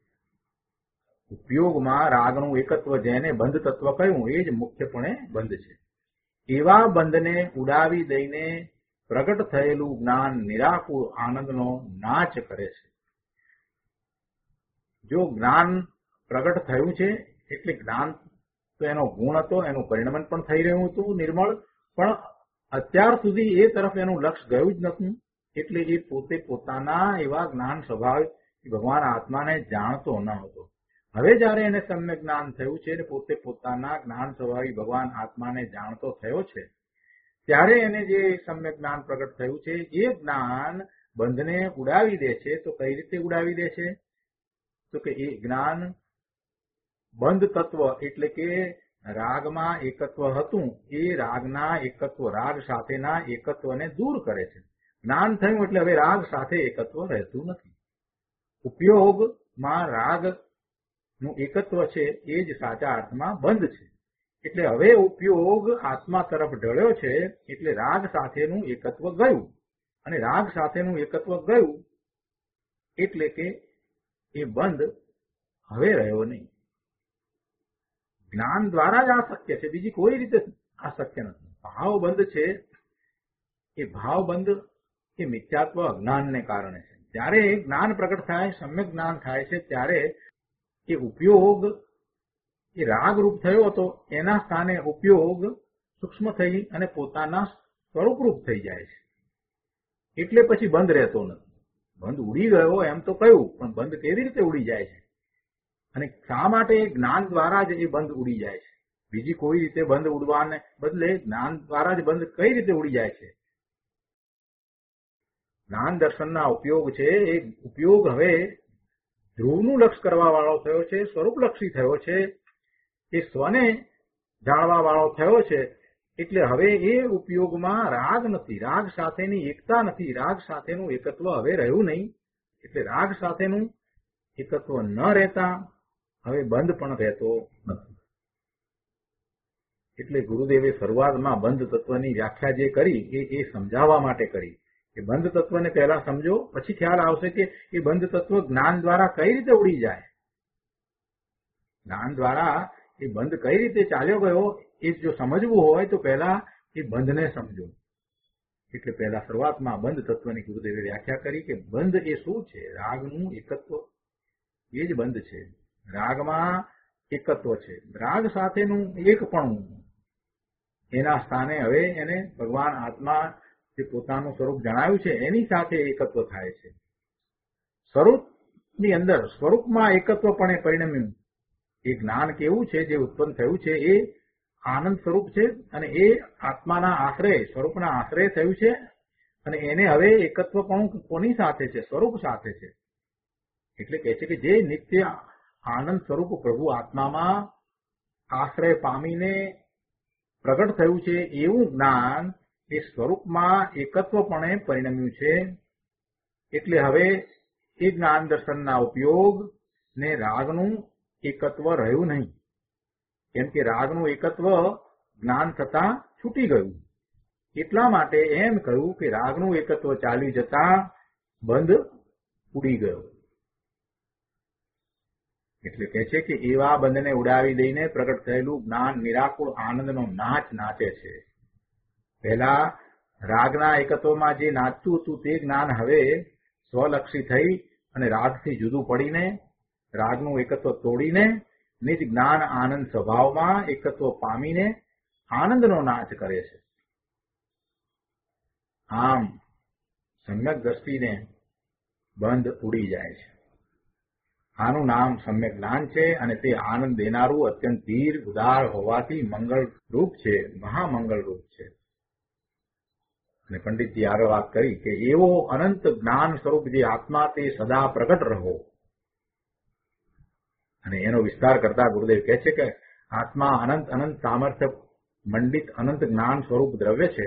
ઉપયોગમાં રાગનું એકત્વ જેને બંધ તત્વ કહ્યું એ જ મુખ્યપણે બંધ છે. એવા બંધને ઉડાવી દઈને પ્રગટ થયેલું જ્ઞાન નિરાકુળ આનંદનો નાચ કરે છે. જો જ્ઞાન પ્રગટ થયું છે એટલે જ્ઞાન તો એનો ગુણ હતો, એનું પરિણમન પણ થઈ રહ્યું હતું નિર્મળ, પણ અત્યાર સુધી એ તરફ એનું લક્ષ ગયું જ નતું. એટલે એ પોતે પોતાના એવા જ્ઞાન સ્વભાવ ભગવાન આત્માને જાણતો ન હતો. હવે જયારે એને સમ્યક જ્ઞાન થયું છે અને પોતે પોતાના જ્ઞાન સ્વભાવી ભગવાન આત્માને જાણતો થયો છે, ત્યારે એને જે સમ્યક જ્ઞાન પ્રગટ થયું છે એ જ્ઞાન બંધને ઉડાવી દે છે. તો કઈ રીતે ઉડાવી દે છે? તો કે એ જ્ઞાન બંધ તત્વ એટલે કે રાગમાં એકત્વ હતું એ રાગના એકત્વ, રાગ સાથેના એકત્વને દૂર કરે છે. જ્ઞાન થયું એટલે હવે રાગ સાથે એકત્વ રહેતું નથી. ઉપયોગમાં રાગનું એકત્વ છે એ જ સાચા અર્થમાં બંધ છે. એટલે હવે ઉપયોગ આત્મા તરફ ઢળ્યો છે એટલે રાગ સાથેનું એકત્વ ગયું, અને રાગ સાથેનું એકત્વ ગયું એટલે કે એ બંધ હવે રહ્યો નહીં. જ્ઞાન દ્વારા જ આ શક્ય છે, બીજી કોઈ રીતે આ શક્ય નથી. ભાવ બંધ છે એ ભાવ બંધ એ મિથ્યાત્વ અજ્ઞાનને કારણે છે. જ્યારે જ્ઞાન પ્રગટ થાય, સમ્યક જ્ઞાન થાય છે, ત્યારે એ ઉપયોગ એ રાગરૂપ થયો હતો એના સ્થાને ઉપયોગ સૂક્ષ્મ થઈ અને પોતાના સ્વરૂપરૂપ થઈ જાય છે. એટલે પછી બંધ રહેતો નથી. બંધ ઉડી ગયો એમ તો કહ્યું, પણ બંધ કેવી રીતે ઉડી જાય છે? અને શા માટે જ્ઞાન દ્વારા જ એ બંધ ઉડી જાય છે? બીજી કોઈ રીતે બંધ ઉડવાને બદલે જ્ઞાન દ્વારા જ બંધ કઈ રીતે ઉડી જાય છે? જ્ઞાન દર્શનના ઉપયોગ છે એ ઉપયોગ હવે ધ્રુવનું લક્ષ કરવા વાળો થયો છે, સ્વરૂપલક્ષી થયો છે, એ સ્વને જાણવા વાળો થયો છે. એટલે હવે એ ઉપયોગમાં રાગ નથી, રાગ સાથેની એકતા નથી, રાગ સાથેનું એકત્વ હવે રહ્યું નહીં. એટલે રાગ સાથેનું એકત્વ ન રહેતા હવે બંધ પણ રહેતો નથી. એટલે ગુરુદેવે શરૂઆતમાં બંધ તત્વની વ્યાખ્યા જે કરી એ સમજાવવા માટે કરી કે બંધ તત્વને પહેલા સમજો, પછી ખ્યાલ આવશે કે એ બંધ તત્વ જ્ઞાન દ્વારા કઈ રીતે ઉડી જાય. જ્ઞાન દ્વારા એ બંધ કઈ રીતે ચાલ્યો ગયો એ જો સમજવું હોય તો પહેલા એ બંધને સમજો. એટલે પહેલા શરૂઆતમાં બંધ તત્વની ગુરુદેવે વ્યાખ્યા કરી કે બંધ એ શું છે? રાગનું એકત્વ એ જ બંધ છે. રાગમાં એકત્વ છે, રાગ સાથેનું એકપણું. એના સ્થાને હવે એને ભગવાન આત્મા જે પોતાનું સ્વરૂપ જણાવ્યું છે એની સાથે એકત્વ થાય છે. સ્વરૂપની અંદર સ્વરૂપમાં એકત્વપણે પરિણમ્યું એ જ્ઞાન કેવું છે જે ઉત્પન્ન થયું છે એ આનંદ સ્વરૂપ છે અને એ આત્માના આશ્રય સ્વરૂપના આશ્રય થયું છે અને એને હવે એકત્વપણું કોની સાથે છે? સ્વરૂપ સાથે છે. એટલે કહે છે કે જે નિત્ય આનંદ સ્વરૂપ પ્રભુ આત્મામાં આશ્રય પામીને પ્રગટ થયું છે એવું જ્ઞાન એ સ્વરૂપમાં એકત્વપણે પરિણમ્યું છે. એટલે હવે એ જ્ઞાન દર્શનના ઉપયોગ ને રાગનું એકત્વ રહ્યું નહીં. કેમ કે રાગનું એકત્વ જ્ઞાન થતા છૂટી ગયું. એટલા માટે એમ કહ્યું કે રાગનું એકત્વ ચાલી જતા બંધ ઉડી ગયો. એટલે કહે છે કે એવા બંધને ઉડાવી દઈને પ્રગટ થયેલું જ્ઞાન નિરાકુળ આનંદનો નાચ નાચે છે. પહેલા રાગના એકત્વમાં જે નાચતું હતું તે જ્ઞાન હવે સ્વલક્ષી થઈ અને રાગથી જુદું પડીને રાગનું એકત્વ તોડીને નિજ જ્ઞાન આનંદ સ્વભાવમાં એકત્વ પામીને આનંદનો નાચ કરે છે. આમ સમ્યક દ્રષ્ટિને બંધ ઉડી જાય છે. આનું નામ સમ્યક જ્ઞાન છે અને તે આનંદ દેનારું અત્યંત ધીર ઉદાર હોવાથી મંગળ રૂપ છે, મહામંગળ રૂપ છે. અને પંડિતજી આગળ વાત કરી કે એવો અનંત જ્ઞાન સ્વરૂપ જે આત્મા તે સદા પ્રગટ રહો. અને એનો વિસ્તાર કરતા ગુરુદેવ કહે છે કે આત્મા અનંત અનંત સામર્થ્ય મંડિત અનંત જ્ઞાન સ્વરૂપ દ્રવ્ય છે.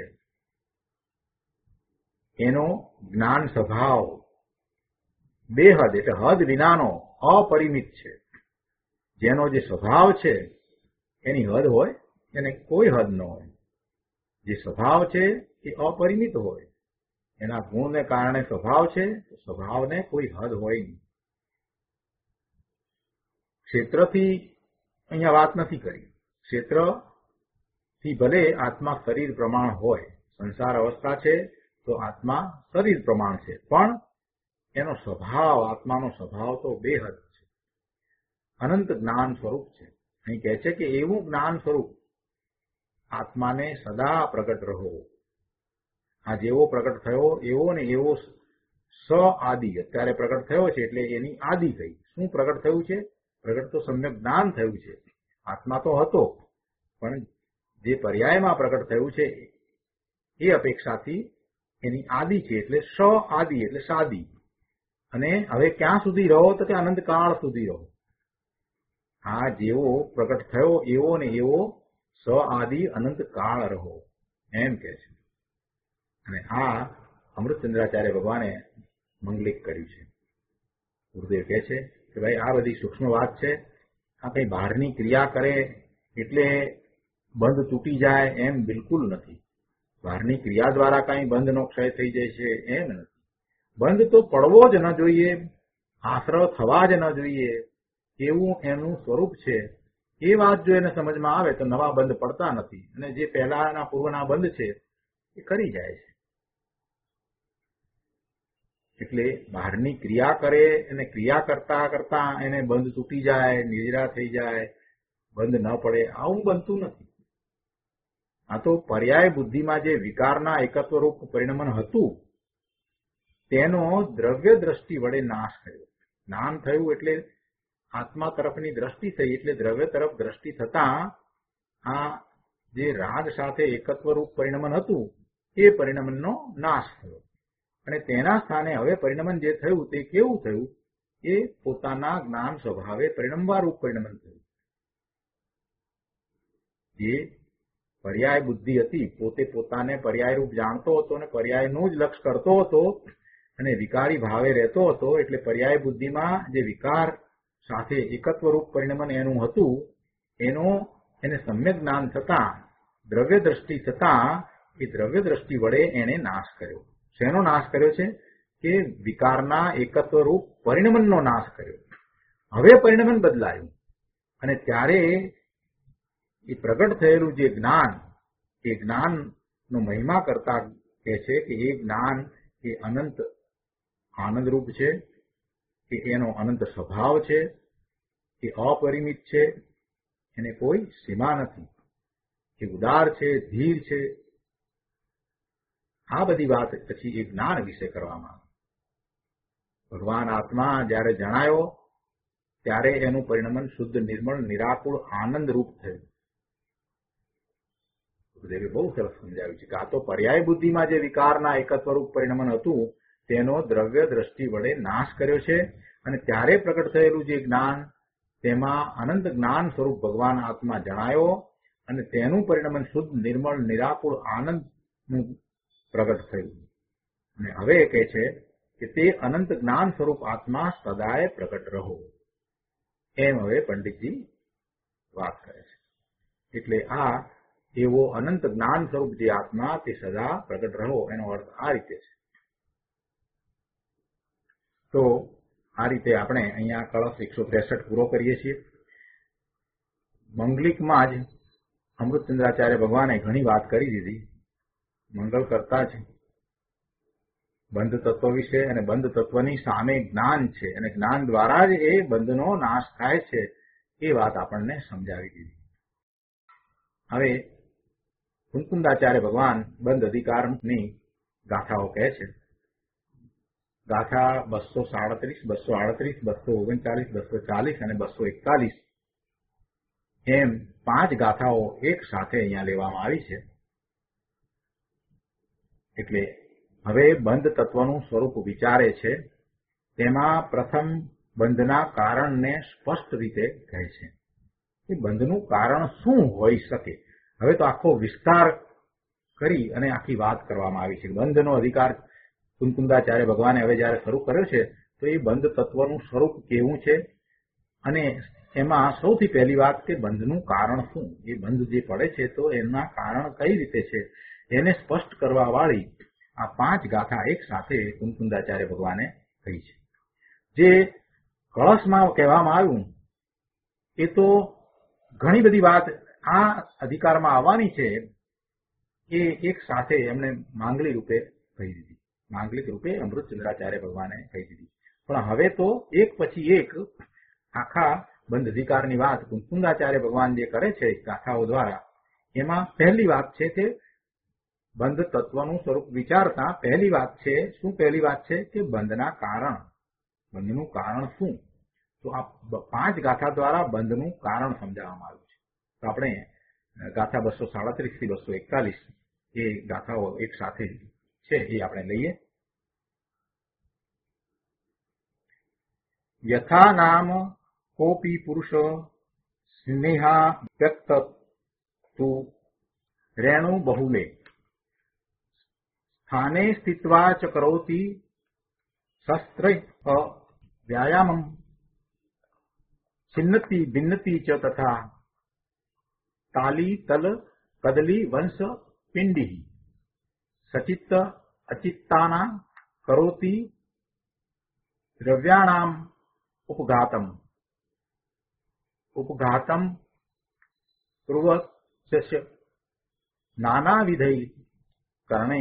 એનો જ્ઞાન સ્વભાવ બેહદ એટલે હદ વિનાનો અપરિમિત છે. જેનો જે સ્વભાવ છે એની હદ હોય એને કોઈ હદ ન હોય. જે સ્વભાવ છે એ અપરિમિત હોય. એના ગુણને કારણે સ્વભાવ છે, સ્વભાવને કોઈ હદ હોય નહીં. ક્ષેત્રથી અહીંયા વાત નથી કરી. ક્ષેત્રથી ભલે આત્મા શરીર પ્રમાણ હોય, સંસાર અવસ્થા છે તો આત્મા શરીર પ્રમાણ છે, પણ એનો સ્વભાવ આત્માનો સ્વભાવ તો બેહદ છે, અનંત જ્ઞાન સ્વરૂપ છે. અહીં કહે છે કે એવું જ્ઞાન સ્વરૂપ આત્માને સદા પ્રગટ રહો. આ જેવો પ્રગટ થયો એવો ને એવો સ આદિ અત્યારે પ્રગટ થયો છે એટલે એની આદિ થઈ. શું પ્રગટ થયું છે? પ્રગટ તો સમ્યક જ્ઞાન થયું છે. આત્મા તો હતો પણ જે પર્યાયમાં પ્રગટ થયું છે એ અપેક્ષાથી એની આદિ છે એટલે સ આદિ એટલે સાદી. અને હવે ક્યાં સુધી રહો તો કે અનંતકાળ સુધી રહો. આ જેવો પ્રગટ થયો એવો ને એવો સ આદિ અનંતકાળ રહો એમ કે છે. અને આ અમૃતચંદ્રાચાર્ય ભગવાને મંગલિક કર્યું છે. ગુરુદેવ કહે છે કે ભાઈ આ બધી સૂક્ષ્મ વાત છે. આ કઈ બહારની ક્રિયા કરે એટલે બંધ તૂટી જાય એમ બિલકુલ નથી. બહારની ક્રિયા દ્વારા કઈ બંધનો ક્ષય થઈ જાય છે એમ નથી. બંધ તો પડવો જ ન જોઈએ, આશ્રવ થવા જ ન જોઈએ એવું એનું સ્વરૂપ છે. એ વાત જો એને સમજમાં આવે તો નવા બંધ પડતા નથી અને જે પહેલાના પૂર્વના બંધ છે એ કરી જાય છે. એટલે બહારની ક્રિયા કરે અને ક્રિયા કરતા કરતા એને બંધ તૂટી જાય, નિજરા થઈ જાય, બંધ ન પડે આવું બનતું નથી. આ તો પર્યાય બુદ્ધિમાં જે વિકારના એકત્વરૂપ પરિણમન હતું તેનો દ્રવ્ય દ્રષ્ટિ વડે નાશ થયો. જ્ઞાન થયું એટલે આત્મા તરફની દ્રષ્ટિ થઈ એટલે દ્રવ્ય તરફ દ્રષ્ટિ થતા આ જે રાગ સાથે એકત્વરૂપ પરિણમન હતું એ પરિણમનનો નાશ થયો. અને તેના સ્થાને હવે પરિણમન જે થયું તે કેવું થયું? એ પોતાના જ્ઞાન સ્વભાવે પરિણમવારૂપ પરિણમન થયું. જે પર્યાય બુદ્ધિ હતી પોતે પોતાને પર્યાયરૂપ જાણતો હતો અને પર્યાયનું જ લક્ષ કરતો હતો અને વિકારી ભાવે રહેતો હતો. એટલે પર્યાય બુદ્ધિમાં જે વિકાર સાથે એકત્વરૂપ પરિણમન એનું હતું એને સમ્યક જ્ઞાન થતા દ્રવ્ય દ્રષ્ટિ થતા એ દ્રવ્ય દ્રષ્ટિ વડે એને નાશ કર્યો. શેનો નાશ કર્યો છે? કે વિકારના એકત્વરૂપ પરિણમનનો નાશ કર્યો. હવે પરિણમન બદલાયું અને ત્યારે એ પ્રગટ થયેલું જે જ્ઞાન, એ જ્ઞાનનો મહિમા કરતા કહે છે કે એ જ્ઞાન એ અનંત આનંદરૂપ છે, કે એનો અનંત સ્વભાવ છે, એ અપરિમિત છે, એને કોઈ સીમા નથી, એ ઉદાર છે, ધીર છે. આ બધી વાત પછી એ જ્ઞાન વિશે કરવામાં આવે. ભગવાન આત્મા જ્યારે જણાયો ત્યારે એનું પરિણમન શુદ્ધ, નિર્મળ, નિરાકુળ, આનંદરૂપ થયું. ગુરુદેવે બહુ સરસ સમજાવ્યું છે કે આ તો પર્યાય બુદ્ધિમાં જે વિકારના એકત્વરૂપ પરિણમન હતું તેનો દ્રવ્ય દ્રષ્ટિ વડે નાશ કર્યો છે, અને ત્યારે પ્રગટ થયેલું જે જ્ઞાન, તેમાં અનંત જ્ઞાન સ્વરૂપ ભગવાન આત્મા જણાયો, અને તેનું પરિણમન શુદ્ધ, નિર્મળ, નિરાકુળ, આનંદનું પ્રગટ થયું. અને હવે એ કહે છે કે તે અનંત જ્ઞાન સ્વરૂપ આત્મા સદાય પ્રગટ રહો, એમ હવે પંડિતજી વાત કરે છે. એટલે આ એવો અનંત જ્ઞાન સ્વરૂપ જે આત્મા, તે સદા પ્રગટ રહો, એનો અર્થ આ રીતે છે. તો આ રીતે આપણે અહીંયા કળશ 163 પૂરો કરીએ છીએ. મંગલિકમાં જ અમૃતચંદ્રાચાર્ય ભગવાને ઘણી વાત કરી દીધી. મંગલ કરતા જ બંધ તત્વ વિશે, અને બંધ તત્વની સામે જ્ઞાન છે, અને જ્ઞાન દ્વારા જ એ બંધનો નાશ થાય છે, એ વાત આપણને સમજાવી દીધી. હવે કુંકુંદાચાર્ય ભગવાન બંધ અધિકારની ગાથાઓ કહે છે. ગાથા 237, 238, 239, 240 અને 241 એમ 5 ગાથાઓ એક સાથે અહીંયા લેવામાં આવી છે. એટલે હવે બંધ તત્વનું સ્વરૂપ વિચારે છે. તેમાં પ્રથમ બંધના કારણને સ્પષ્ટ રીતે કહે છે. એ બંધનું કારણ શું હોઈ શકે? હવે તો આખો વિસ્તાર કરી અને આખી વાત કરવામાં આવી છે. બંધનો અધિકાર કુંકુંદાચાર્ય ભગવાને હવે જયારે શરૂ કર્યો છે, તો એ બંધ તત્વનું સ્વરૂપ કેવું છે, અને એમાં સૌથી પહેલી વાત કે બંધનું કારણ શું, એ બંધ જે પડે છે તો એના કારણ કઈ રીતે છે, એને સ્પષ્ટ કરવા વાળી આ 5 ગાથા એક સાથે કુંકુંદાચાર્ય ભગવાને કહી છે. જે કળશમાં કહેવામાં આવ્યું એ તો ઘણી બધી વાત આ અધિકારમાં આવવાની છે, એ એક સાથે એમણે માંગલી રૂપે કહી દીધી. માંગલિક રૂપે અમૃતચંદ્રાચાર્ય ભગવાને કહી દીધી. પણ હવે તો એક પછી એક આખા બંધ અધિકારની વાત કુંકુંદાચાર્ય ભગવાન જે કરે છે ગાથાઓ દ્વારા, એમાં પહેલી વાત છે કે બંધ તત્વનું સ્વરૂપ વિચારતા પહેલી વાત છે, શું પહેલી વાત છે કે બંધના કારણ, બંધનું કારણ શું. તો આ 5 ગાથા દ્વારા બંધનું કારણ સમજાવવામાં આવ્યું છે. તો આપણે ગાથા 237 થી 241 એ ગાથાઓ એક સાથે છે, એ આપણે લઈએ. યથા નામ કોપી પુરુષ સ્નેહા વ્યક્ત તુ રેણુ બહુલે સ્થાને સ્થિત્વા ચ કરોતિ શસ્ત્ર વ્યાયામમ છિન્નતિ ભિન્નતિ ચ તથા તાલી તલ કદલી વંશ પિંડી સચિત્ત અચિત્તાના કરોતિ દ્રવ્યાણામ ઉપઘાતમ પૂર્વસ્ય નાનાવિધૈ કરણે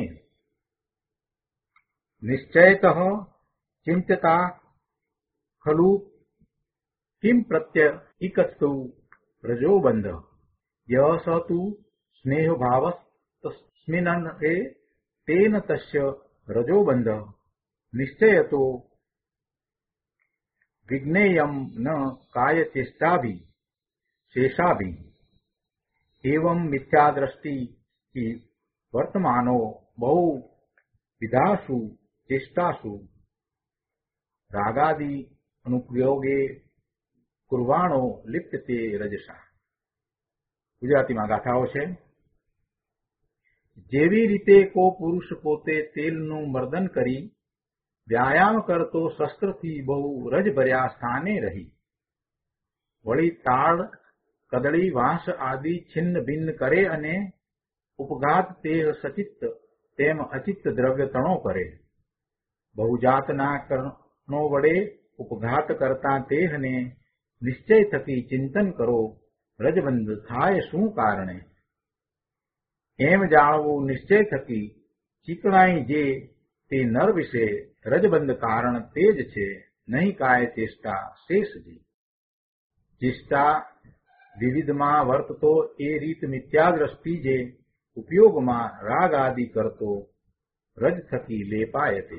નિશ્ચયતઃ ચિંત્યતા ખલુ કિમ પ્રત્યૈકસ્તુ રજોબંધ યસ તુ સ્નેહભાવસ્તસ્મિન્ન તેન તસ્ય રજોબંધ નિશ્ચયતો વિજ્ઞેયમ ન કાયચેષ્ટાભિ શેષાભિ એવં મિથ્યાદ્રષ્ટિ વર્તમાનો બહુ વિધાસુ ચેષ્ટાસુ રાગાદિ અનુપ્રયોગે કુર્વાણો લિપ્યતે રજસા. ગુજરાતીમાં ગાથાઓ છે. જેવી રીતે કો પુરુષ પોતે તેલનું મર્દન કરી વ્યાયામ કરતો શસ્ત્રથી બહુ રજ ભર્યા સ્થાને રહી વળી તાળ કદળી વાંસ આદિ છિન્ન ભિન્ન કરે અને ઉપઘાત તેહ સચિત્ત તેમ અચિત્ત દ્રવ્ય તણો કરે. બહુજાતના કરણો વડે ઉપઘાત કરતા તેહને નિશ્ચય થકી ચિંતન કરો રજબંધ થાય શું કારણે. એમ જાણવું નિશ્ચય થકી ચીકણાઈ જે તે નર વિશે રજબંધ કારણ તે જ છે, નહીં કાય ચેષ્ટા શેષજી. ચેષ્ટા વિવિધમાં વર્તતો એ રીત મિથ્યાદ્રષ્ટિ જે ઉપયોગમાં રાગ આદિ કરતો રજ થકી લેપાય તે.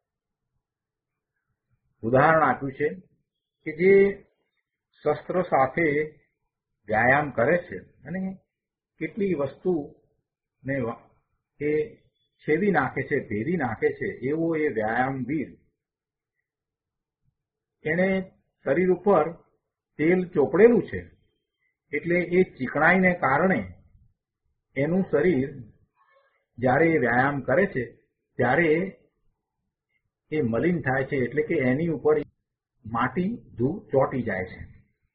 ઉદાહરણ આપ્યું છે કે જે શસ્ત્ર સાથે વ્યાયામ કરે છે અને કેટલી વસ્તુ ને એ છેદી નાખે છે, ભેદી નાખે છે, એવો એ વ્યાયામવીર એને શરીર ઉપર તેલ ચોપડેલું છે એટલે એ ચીકણાઈને કારણે એનું શરીર જ્યારે એ વ્યાયામ કરે છે ત્યારે એ મલિન થાય છે, એટલે કે એની ઉપર માટી ધૂળ ચોંટી જાય છે.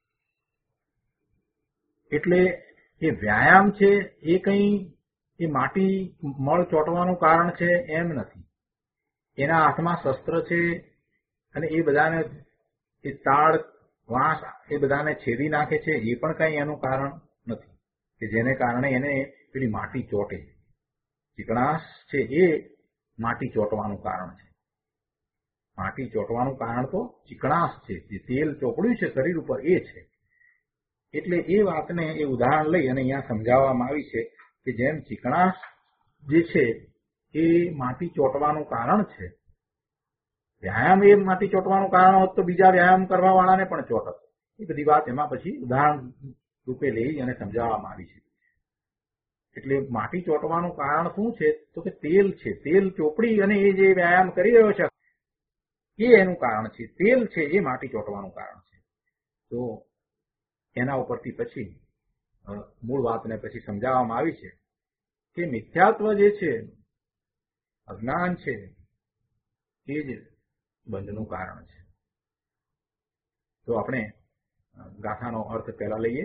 એટલે એ વ્યાયામ છે એ કંઈ એ માટી મળ ચોંટવાનું કારણ છે એમ નથી. એના હાથમાં શસ્ત્ર છે અને એ બધાને એ તાળ વાંસ એ બધાને છેદી નાખે છે, એ પણ કંઈ એનું કારણ નથી કે જેને કારણે એને પેલી માટી ચોંટે. ચીકણાશ છે એ માટી ચોંટવાનું કારણ છે. માટી ચોંટવાનું કારણ તો ચીકણાશ છે, જે તેલ ચોપડ્યું છે શરીર ઉપર એ છે. એટલે એ વાતને એ ઉદાહરણ લઈ અને અહીંયા સમજાવવામાં આવી છે કે જેમ ચીકણાશ જે છે એ માટી ચોંટવાનું કારણ છે, વ્યાયામ એ માટી ચોંટવાનું કારણ હોત તો બીજા વ્યાયામ કરવા વાળાને પણ ચોંટત. એ બધી વાત એમાં પછી ઉદાહરણ રૂપે લઈ અને સમજાવવામાં આવી છે. એટલે માટી ચોંટવાનું કારણ શું છે તો કે તેલ છે. તેલ ચોપડી અને એ જે વ્યાયામ કરી રહ્યો છે એ એનું કારણ છે. તેલ છે એ માટી ચોંટવાનું કારણ છે. તો એના ઉપરથી પછી મૂળ વાતને પછી સમજાવવામાં આવી છે કે મિથ્યાત્વ જે છે, અજ્ઞાન છે, એ જ બંધનું કારણ છે. તો આપણે ગાથાનો અર્થ પહેલા લઈએ.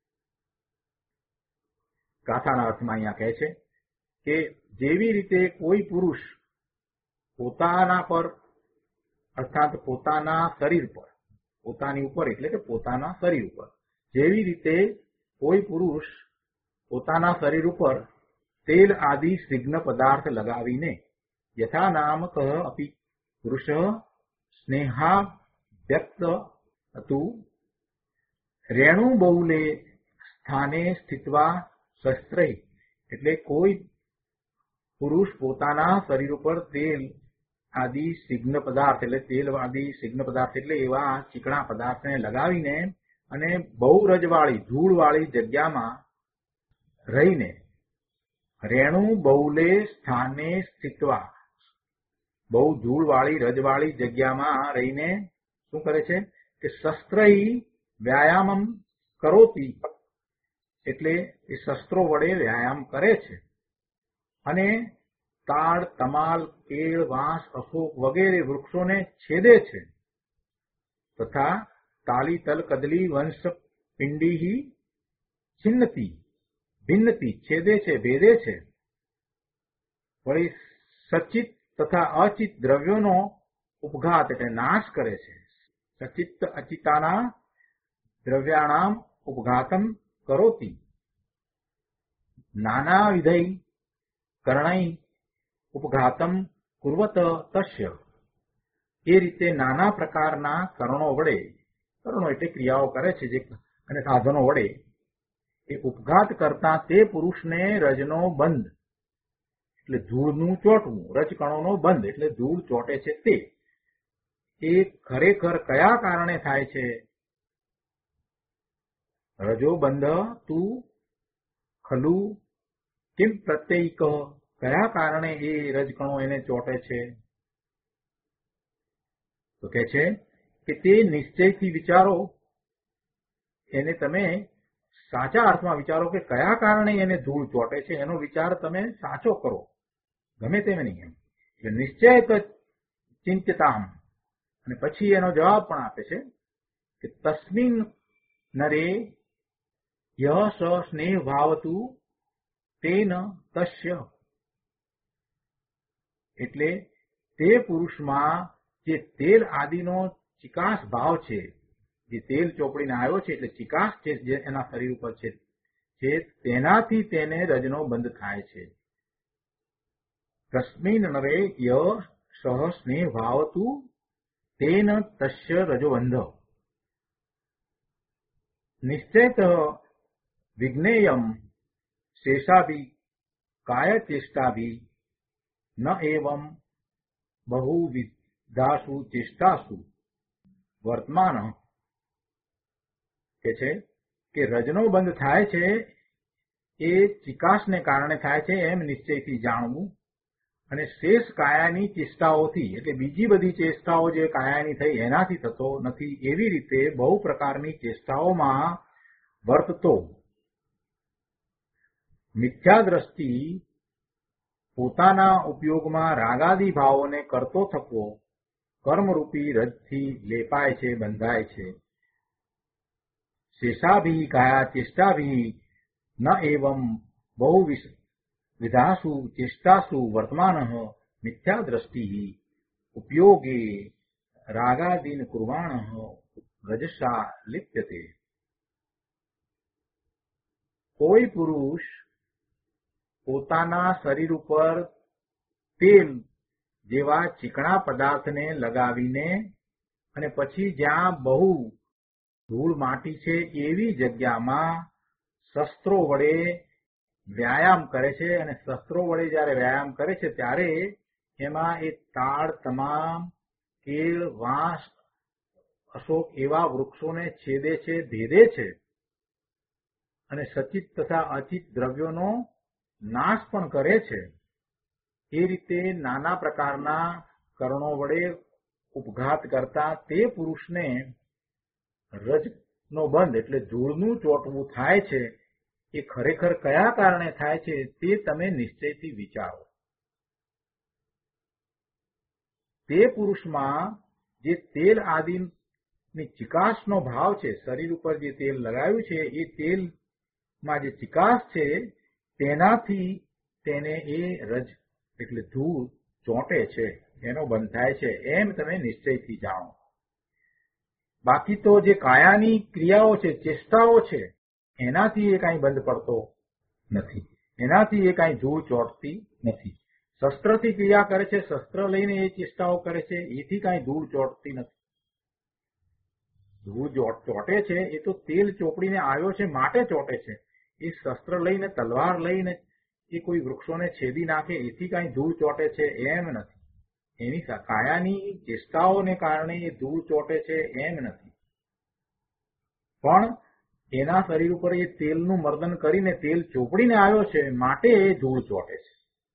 ગાથાના અર્થમાં અહીંયા કહે છે કે જેવી રીતે કોઈ પુરુષ પોતાના પર અર્થાત પોતાના શરીર પર, પોતાની ઉપર એટલે કે પોતાના શરીર ઉપર, જેવી રીતે કોઈ પુરુષ પોતાના શરીર ઉપર તેલ આદિ સ્નિગ્ધ પદાર્થ લગાવીને યથા નામ કહ અપી પુરુષ સ્નેહા વ્યક્ત હતું રેણુ બહુલે સ્થાને સ્થિત્વા શસ્ત્રૈ. એટલે કોઈ પુરુષ પોતાના શરીર ઉપર તેલ આદિ સ્નિગ્ધ પદાર્થ એટલે તેલ આદિ સ્નિગ્ધ પદાર્થ એટલે એવા ચીકણા પદાર્થને લગાવીને અને બહુ રજવાળી ધૂળવાળી જગ્યામાં રહીને રેણુ બહુલે સ્થાને સ્થિત્વા, બહુ ધૂળવાળી રજવાળી જગ્યામાં રહીને શું કરે છે કે શસ્ત્રૈ વ્યાયામમ કરોતી, એટલે એ શસ્ત્રો વડે વ્યાયામ કરે છે અને તાડ તમાલ કેળ વાંસ અશોક વગેરે વૃક્ષોને છેદે છે. તથા તાલી તલ કદલી વંશ પિંડી છિન્નતી ભિન્નતી છેદે છે, ભેદે છે. વળી સચિત તથા અચિત દ્રવ્યોનો ઉપઘાત એટલે નાશ કરે છે. સચિત અચિતાના દ્રવ્યાણામ ઉપઘાતમ કરોતી. નાના વિધૈ કર્ણૈ ઉપઘાતમ કુર્વત તસ્ય. એ રીતે નાના પ્રકારના કરણો વડે, કરણો એટલે ક્રિયાઓ કરે છે જે અને સાધનો વડે એ ઉપઘાત કરતા તે પુરુષને રજનો બંધ એટલે ધૂળનું ચોંટવું, રજકણોનો બંધ એટલે ધૂળ ચોંટે છે તે એ ખરેખર કયા કારણે થાય છે? રજો બંધ તું ખલુ કિમ પ્રત્યયિક, કયા કારણે એ રજકણો એને ચોંટે છે? તો કે છે કે તે નિશ્ચયથી વિચારો, એને તમે સાચા અર્થમાં વિચારો કે કયા કારણે એને ધૂળ ચોંટે છે, એનો વિચાર તમે સાચો કરો, ગમે તેમ નહીં એમ. એટલે નિશ્ચય ચિંત્યતામ. અને પછી એનો જવાબ પણ આપે છે કે તસ્મિન નરે યહ સ સ્નેહ ભાવતું તેન તસ્ય. એટલે તે પુરુષમાં જે તેલ આદિનો ચિકાસ ભાવ છે, જે તેલ ચોપડીને આવ્યો છે એટલે ચિકાસ છે જે એના શરીર ઉપર છે તેનાથી તેને રજનો બંધ થાય છે. તસ્મિન નરે ય સહ સ્નેહ ભાવતું તેન તસ્ય રજોબંધ નિશ્ચેત વિજ્ઞેયમ શેષાભી કાયચેષ્ટાભી ન એવં બહુવિધાસુ ચેષ્ટાસુ વર્તમાન કે છે કે રજનો બંધ થાય છે એ ચિકાસને કારણે થાય છે એમ નિશ્ચયથી જાણવું, અને શેષ કાયાની ચેષ્ટાઓથી એટલે બીજી બધી ચેષ્ટાઓ જે કાયાની થઈ એનાથી થતો નથી એવી રીતે બહુ પ્રકારની ચેષ્ટાઓમાં વર્તતો મિથ્યા દ્રષ્ટિ પોતાના ઉપયોગમાં રાગાદી ભાવોને કરતો થકો કર્મરૂપી રજથી લેપાય છે, બંધાય છે. શેષાભી કાયા ચેષ્ટાભી ન એવં બહુ વિધાસુ ચેષ્ટાસુ વર્તમાન મિથ્યા દ્રષ્ટિ ઉપયોગે રાગાદીન કુર્વાણ રજસા લિપ્યતે. કોઈ પુરુષ પોતાના શરીર ઉપર તેલ જેવા ચીકણા પદાર્થને લગાવીને અને પછી જ્યાં બહુ ધૂળ માટી છે એવી જગ્યામાં શસ્ત્રો વડે વ્યાયામ કરે છે, અને શસ્ત્રો વડે જ્યારે વ્યાયામ કરે છે ત્યારે એમાં એ તાડ તમામ કેળ વાંસ અશોક એવા વૃક્ષોને છેદે છે, ભેદે છે, અને સચિત તથા અચિત દ્રવ્યોનો નાશ પણ કરે છે. એ રીતે નાના પ્રકારના કરણો વડે ઉપઘાત કરતા તે પુરુષને રજનો બંધ એટલે ધૂળનું ચોંટવું થાય છે. એ ખરેખર કયા કારણે થાય છે તે તમે નિશ્ચયથી વિચારો. તે પુરુષમાં જે તેલ આદિની ચિકાસનો ભાવ છે, શરીર ઉપર જે તેલ લગાવ્યું છે એ તેલમાં જે ચિકાસ છે તેનાથી તેને એ રજ એટલે ધૂળ ચોંટે છે, એનો બંધ થાય છે એમ તમે નિશ્ચયથી જાણો. બાકી તો જે કાયાની ક્રિયાઓ છે, ચેષ્ટાઓ છે, એનાથી એ કાંઈ બંધ પડતો નથી, એનાથી એ કાંઈ ધૂળ ચોંટતી નથી. શસ્ત્રથી ક્રિયા કરે છે, શસ્ત્ર લઈને એ ચેષ્ટાઓ કરે છે, એથી કાંઈ ધૂળ ચોંટતી નથી. ધૂળ ચોંટે છે એ તો તેલ ચોપડીને આવ્યો છે માટે ચોંટે છે. એ શસ્ત્ર લઈને તલવાર લઈને એ કોઈ વૃક્ષોને છેદી નાખે એથી કાંઈ ધૂળ ચોંટે છે એમ નથી. એની કાયાની ચેષ્ટાઓને કારણે એ ધૂળ ચોંટે છે એમ નથી. પણ એના શરીર ઉપર એ તેલનું મર્દન કરીને તેલ ચોપડીને આવ્યો છે માટે એ ધૂળ ચોંટે છે.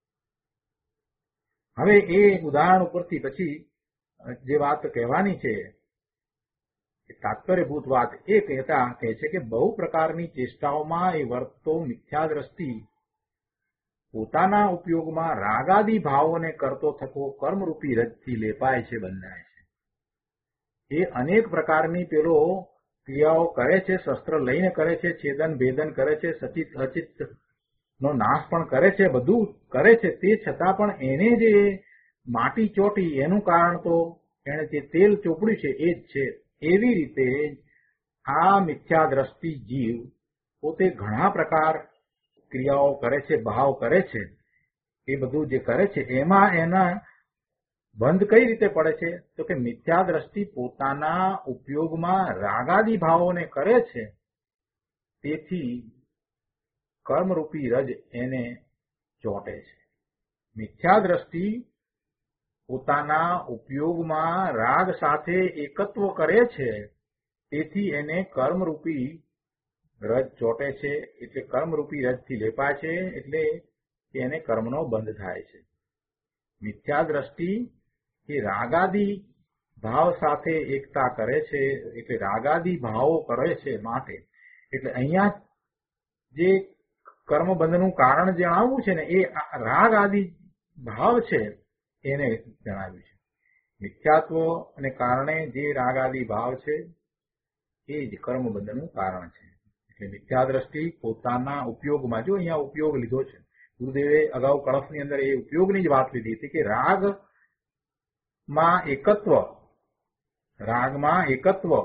હવે એ ઉદાહરણ ઉપરથી પછી જે વાત કહેવાની છે તાત્પર્યભૂત વાત એ કહેતા કહે છે કે બહુ પ્રકારની ચેષ્ટાઓમાં એ વર્તતો મિથ્યા દ્રષ્ટિ પોતાના ઉપયોગમાં રાગાદી ભાવોને કરતો થકો કર્મરૂપી રજથી લેપાય છે, બંધાય છે. એ અનેક પ્રકારની પેલો ક્રિયાઓ કરે છે, શસ્ત્ર લઈને કરે છે, છેદન ભેદન કરે છે, સચિત અચિત નો નાશ પણ કરે છે, બધું કરે છે. તે છતાં પણ એને જે માટી ચોટી એનું કારણ તો એને જે તેલ ચોપડ્યું છે એ જ છે. એવી રીતે આ મિથ્યા દ્રષ્ટિ જીવ પોતે ઘણા પ્રકાર ક્રિયાઓ કરે છે, ભાવ કરે છે, એ બધું જે કરે છે એમાં એના બંધ કઈ રીતે પડે છે તો કે મિથ્યા દ્રષ્ટિ પોતાના ઉપયોગમાં રાગાદી ભાવોને કરે છે, તેથી કર્મરૂપી રજ એને ચોંટે છે. મિથ્યા દ્રષ્ટિ પોતાના ઉપયોગમાં રાગ સાથે એકત્વ કરે છે, તેથી એને કર્મરૂપી રજ ચોંટે છે. એટલે કર્મરૂપી રજથી લેપાય છે, એટલે એને કર્મનો બંધ થાય છે. મિથ્યા દ્રષ્ટિ એ રાગાદી ભાવ સાથે એકતા કરે છે, એટલે રાગાદી ભાવો કરે છે માટે. એટલે અહીંયા જે કર્મબંધનું કારણ જણાવવું છે ને એ રાગ આદિ ભાવ છે એને જણાવ્યું છે. મિથ્યાત્વ અને કારણે જે રાગ આદિ ભાવ છે એ જ કર્મબંધનું કારણ છે. એટલે મિથ્યા દ્રષ્ટિ પોતાના ઉપયોગમાં, જો અહીંયા ઉપયોગ લીધો છે ગુરુદેવે અગાઉ કળશની અંદર એ ઉપયોગની જ વાત લીધી હતી કે રાગમાં એકત્વ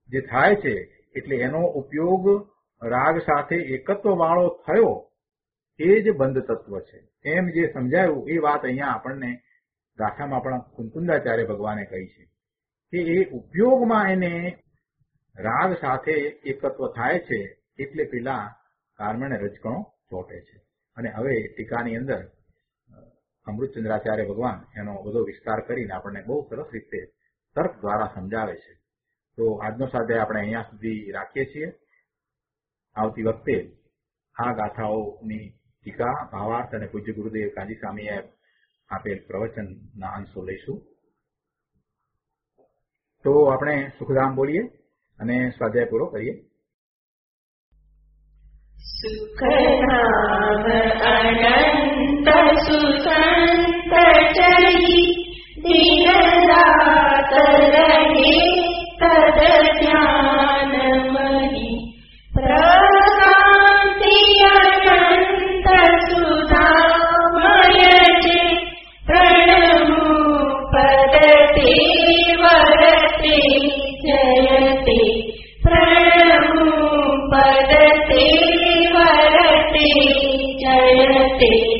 જે થાય છે એટલે એનો ઉપયોગ રાગ સાથે એકત્વ વાળો થયો એ જ બંધ તત્વ છે એમ જે સમજાયું એ વાત અહીંયા આપણને ગાથામાં પણ કુંકુંદાચાર્ય ભગવાને કહી છે કે એ ઉપયોગમાં એને રાગ સાથે એકત્વ થાય છે એટલે પેલા કાર્મણે રજકણો ચોંટે છે. અને હવે ટીકાની અંદર અમૃતચંદ્રાચાર્ય ભગવાન એનો બધો વિસ્તાર કરીને આપણને બહુ સરસ રીતે તર્ક દ્વારા સમજાવે છે. તો આજનો સ્વાધ્યાય આપણે અહીંયા સુધી રાખીએ છીએ. આવતી વખતે આ ગાથાઓની ટીકા, ભાવાર્થ અને પૂજ્ય ગુરુદેવ કાજી સ્વામીએ આપેલ પ્રવચનના અંશો લઈશું. તો આપણે સુખધામ બોલીએ અને સ્વાધ્યાય પૂરો કરીએ. સુખધામ અનંત સુસંત ચરી દિન રાત રહે તદ ધ્યાનમહી પ્રકાંતિ અનંત સુધામય જે પ્રણમુ પદતે વરતે જયતે પ્રણમુ પદતે વરતે જયતે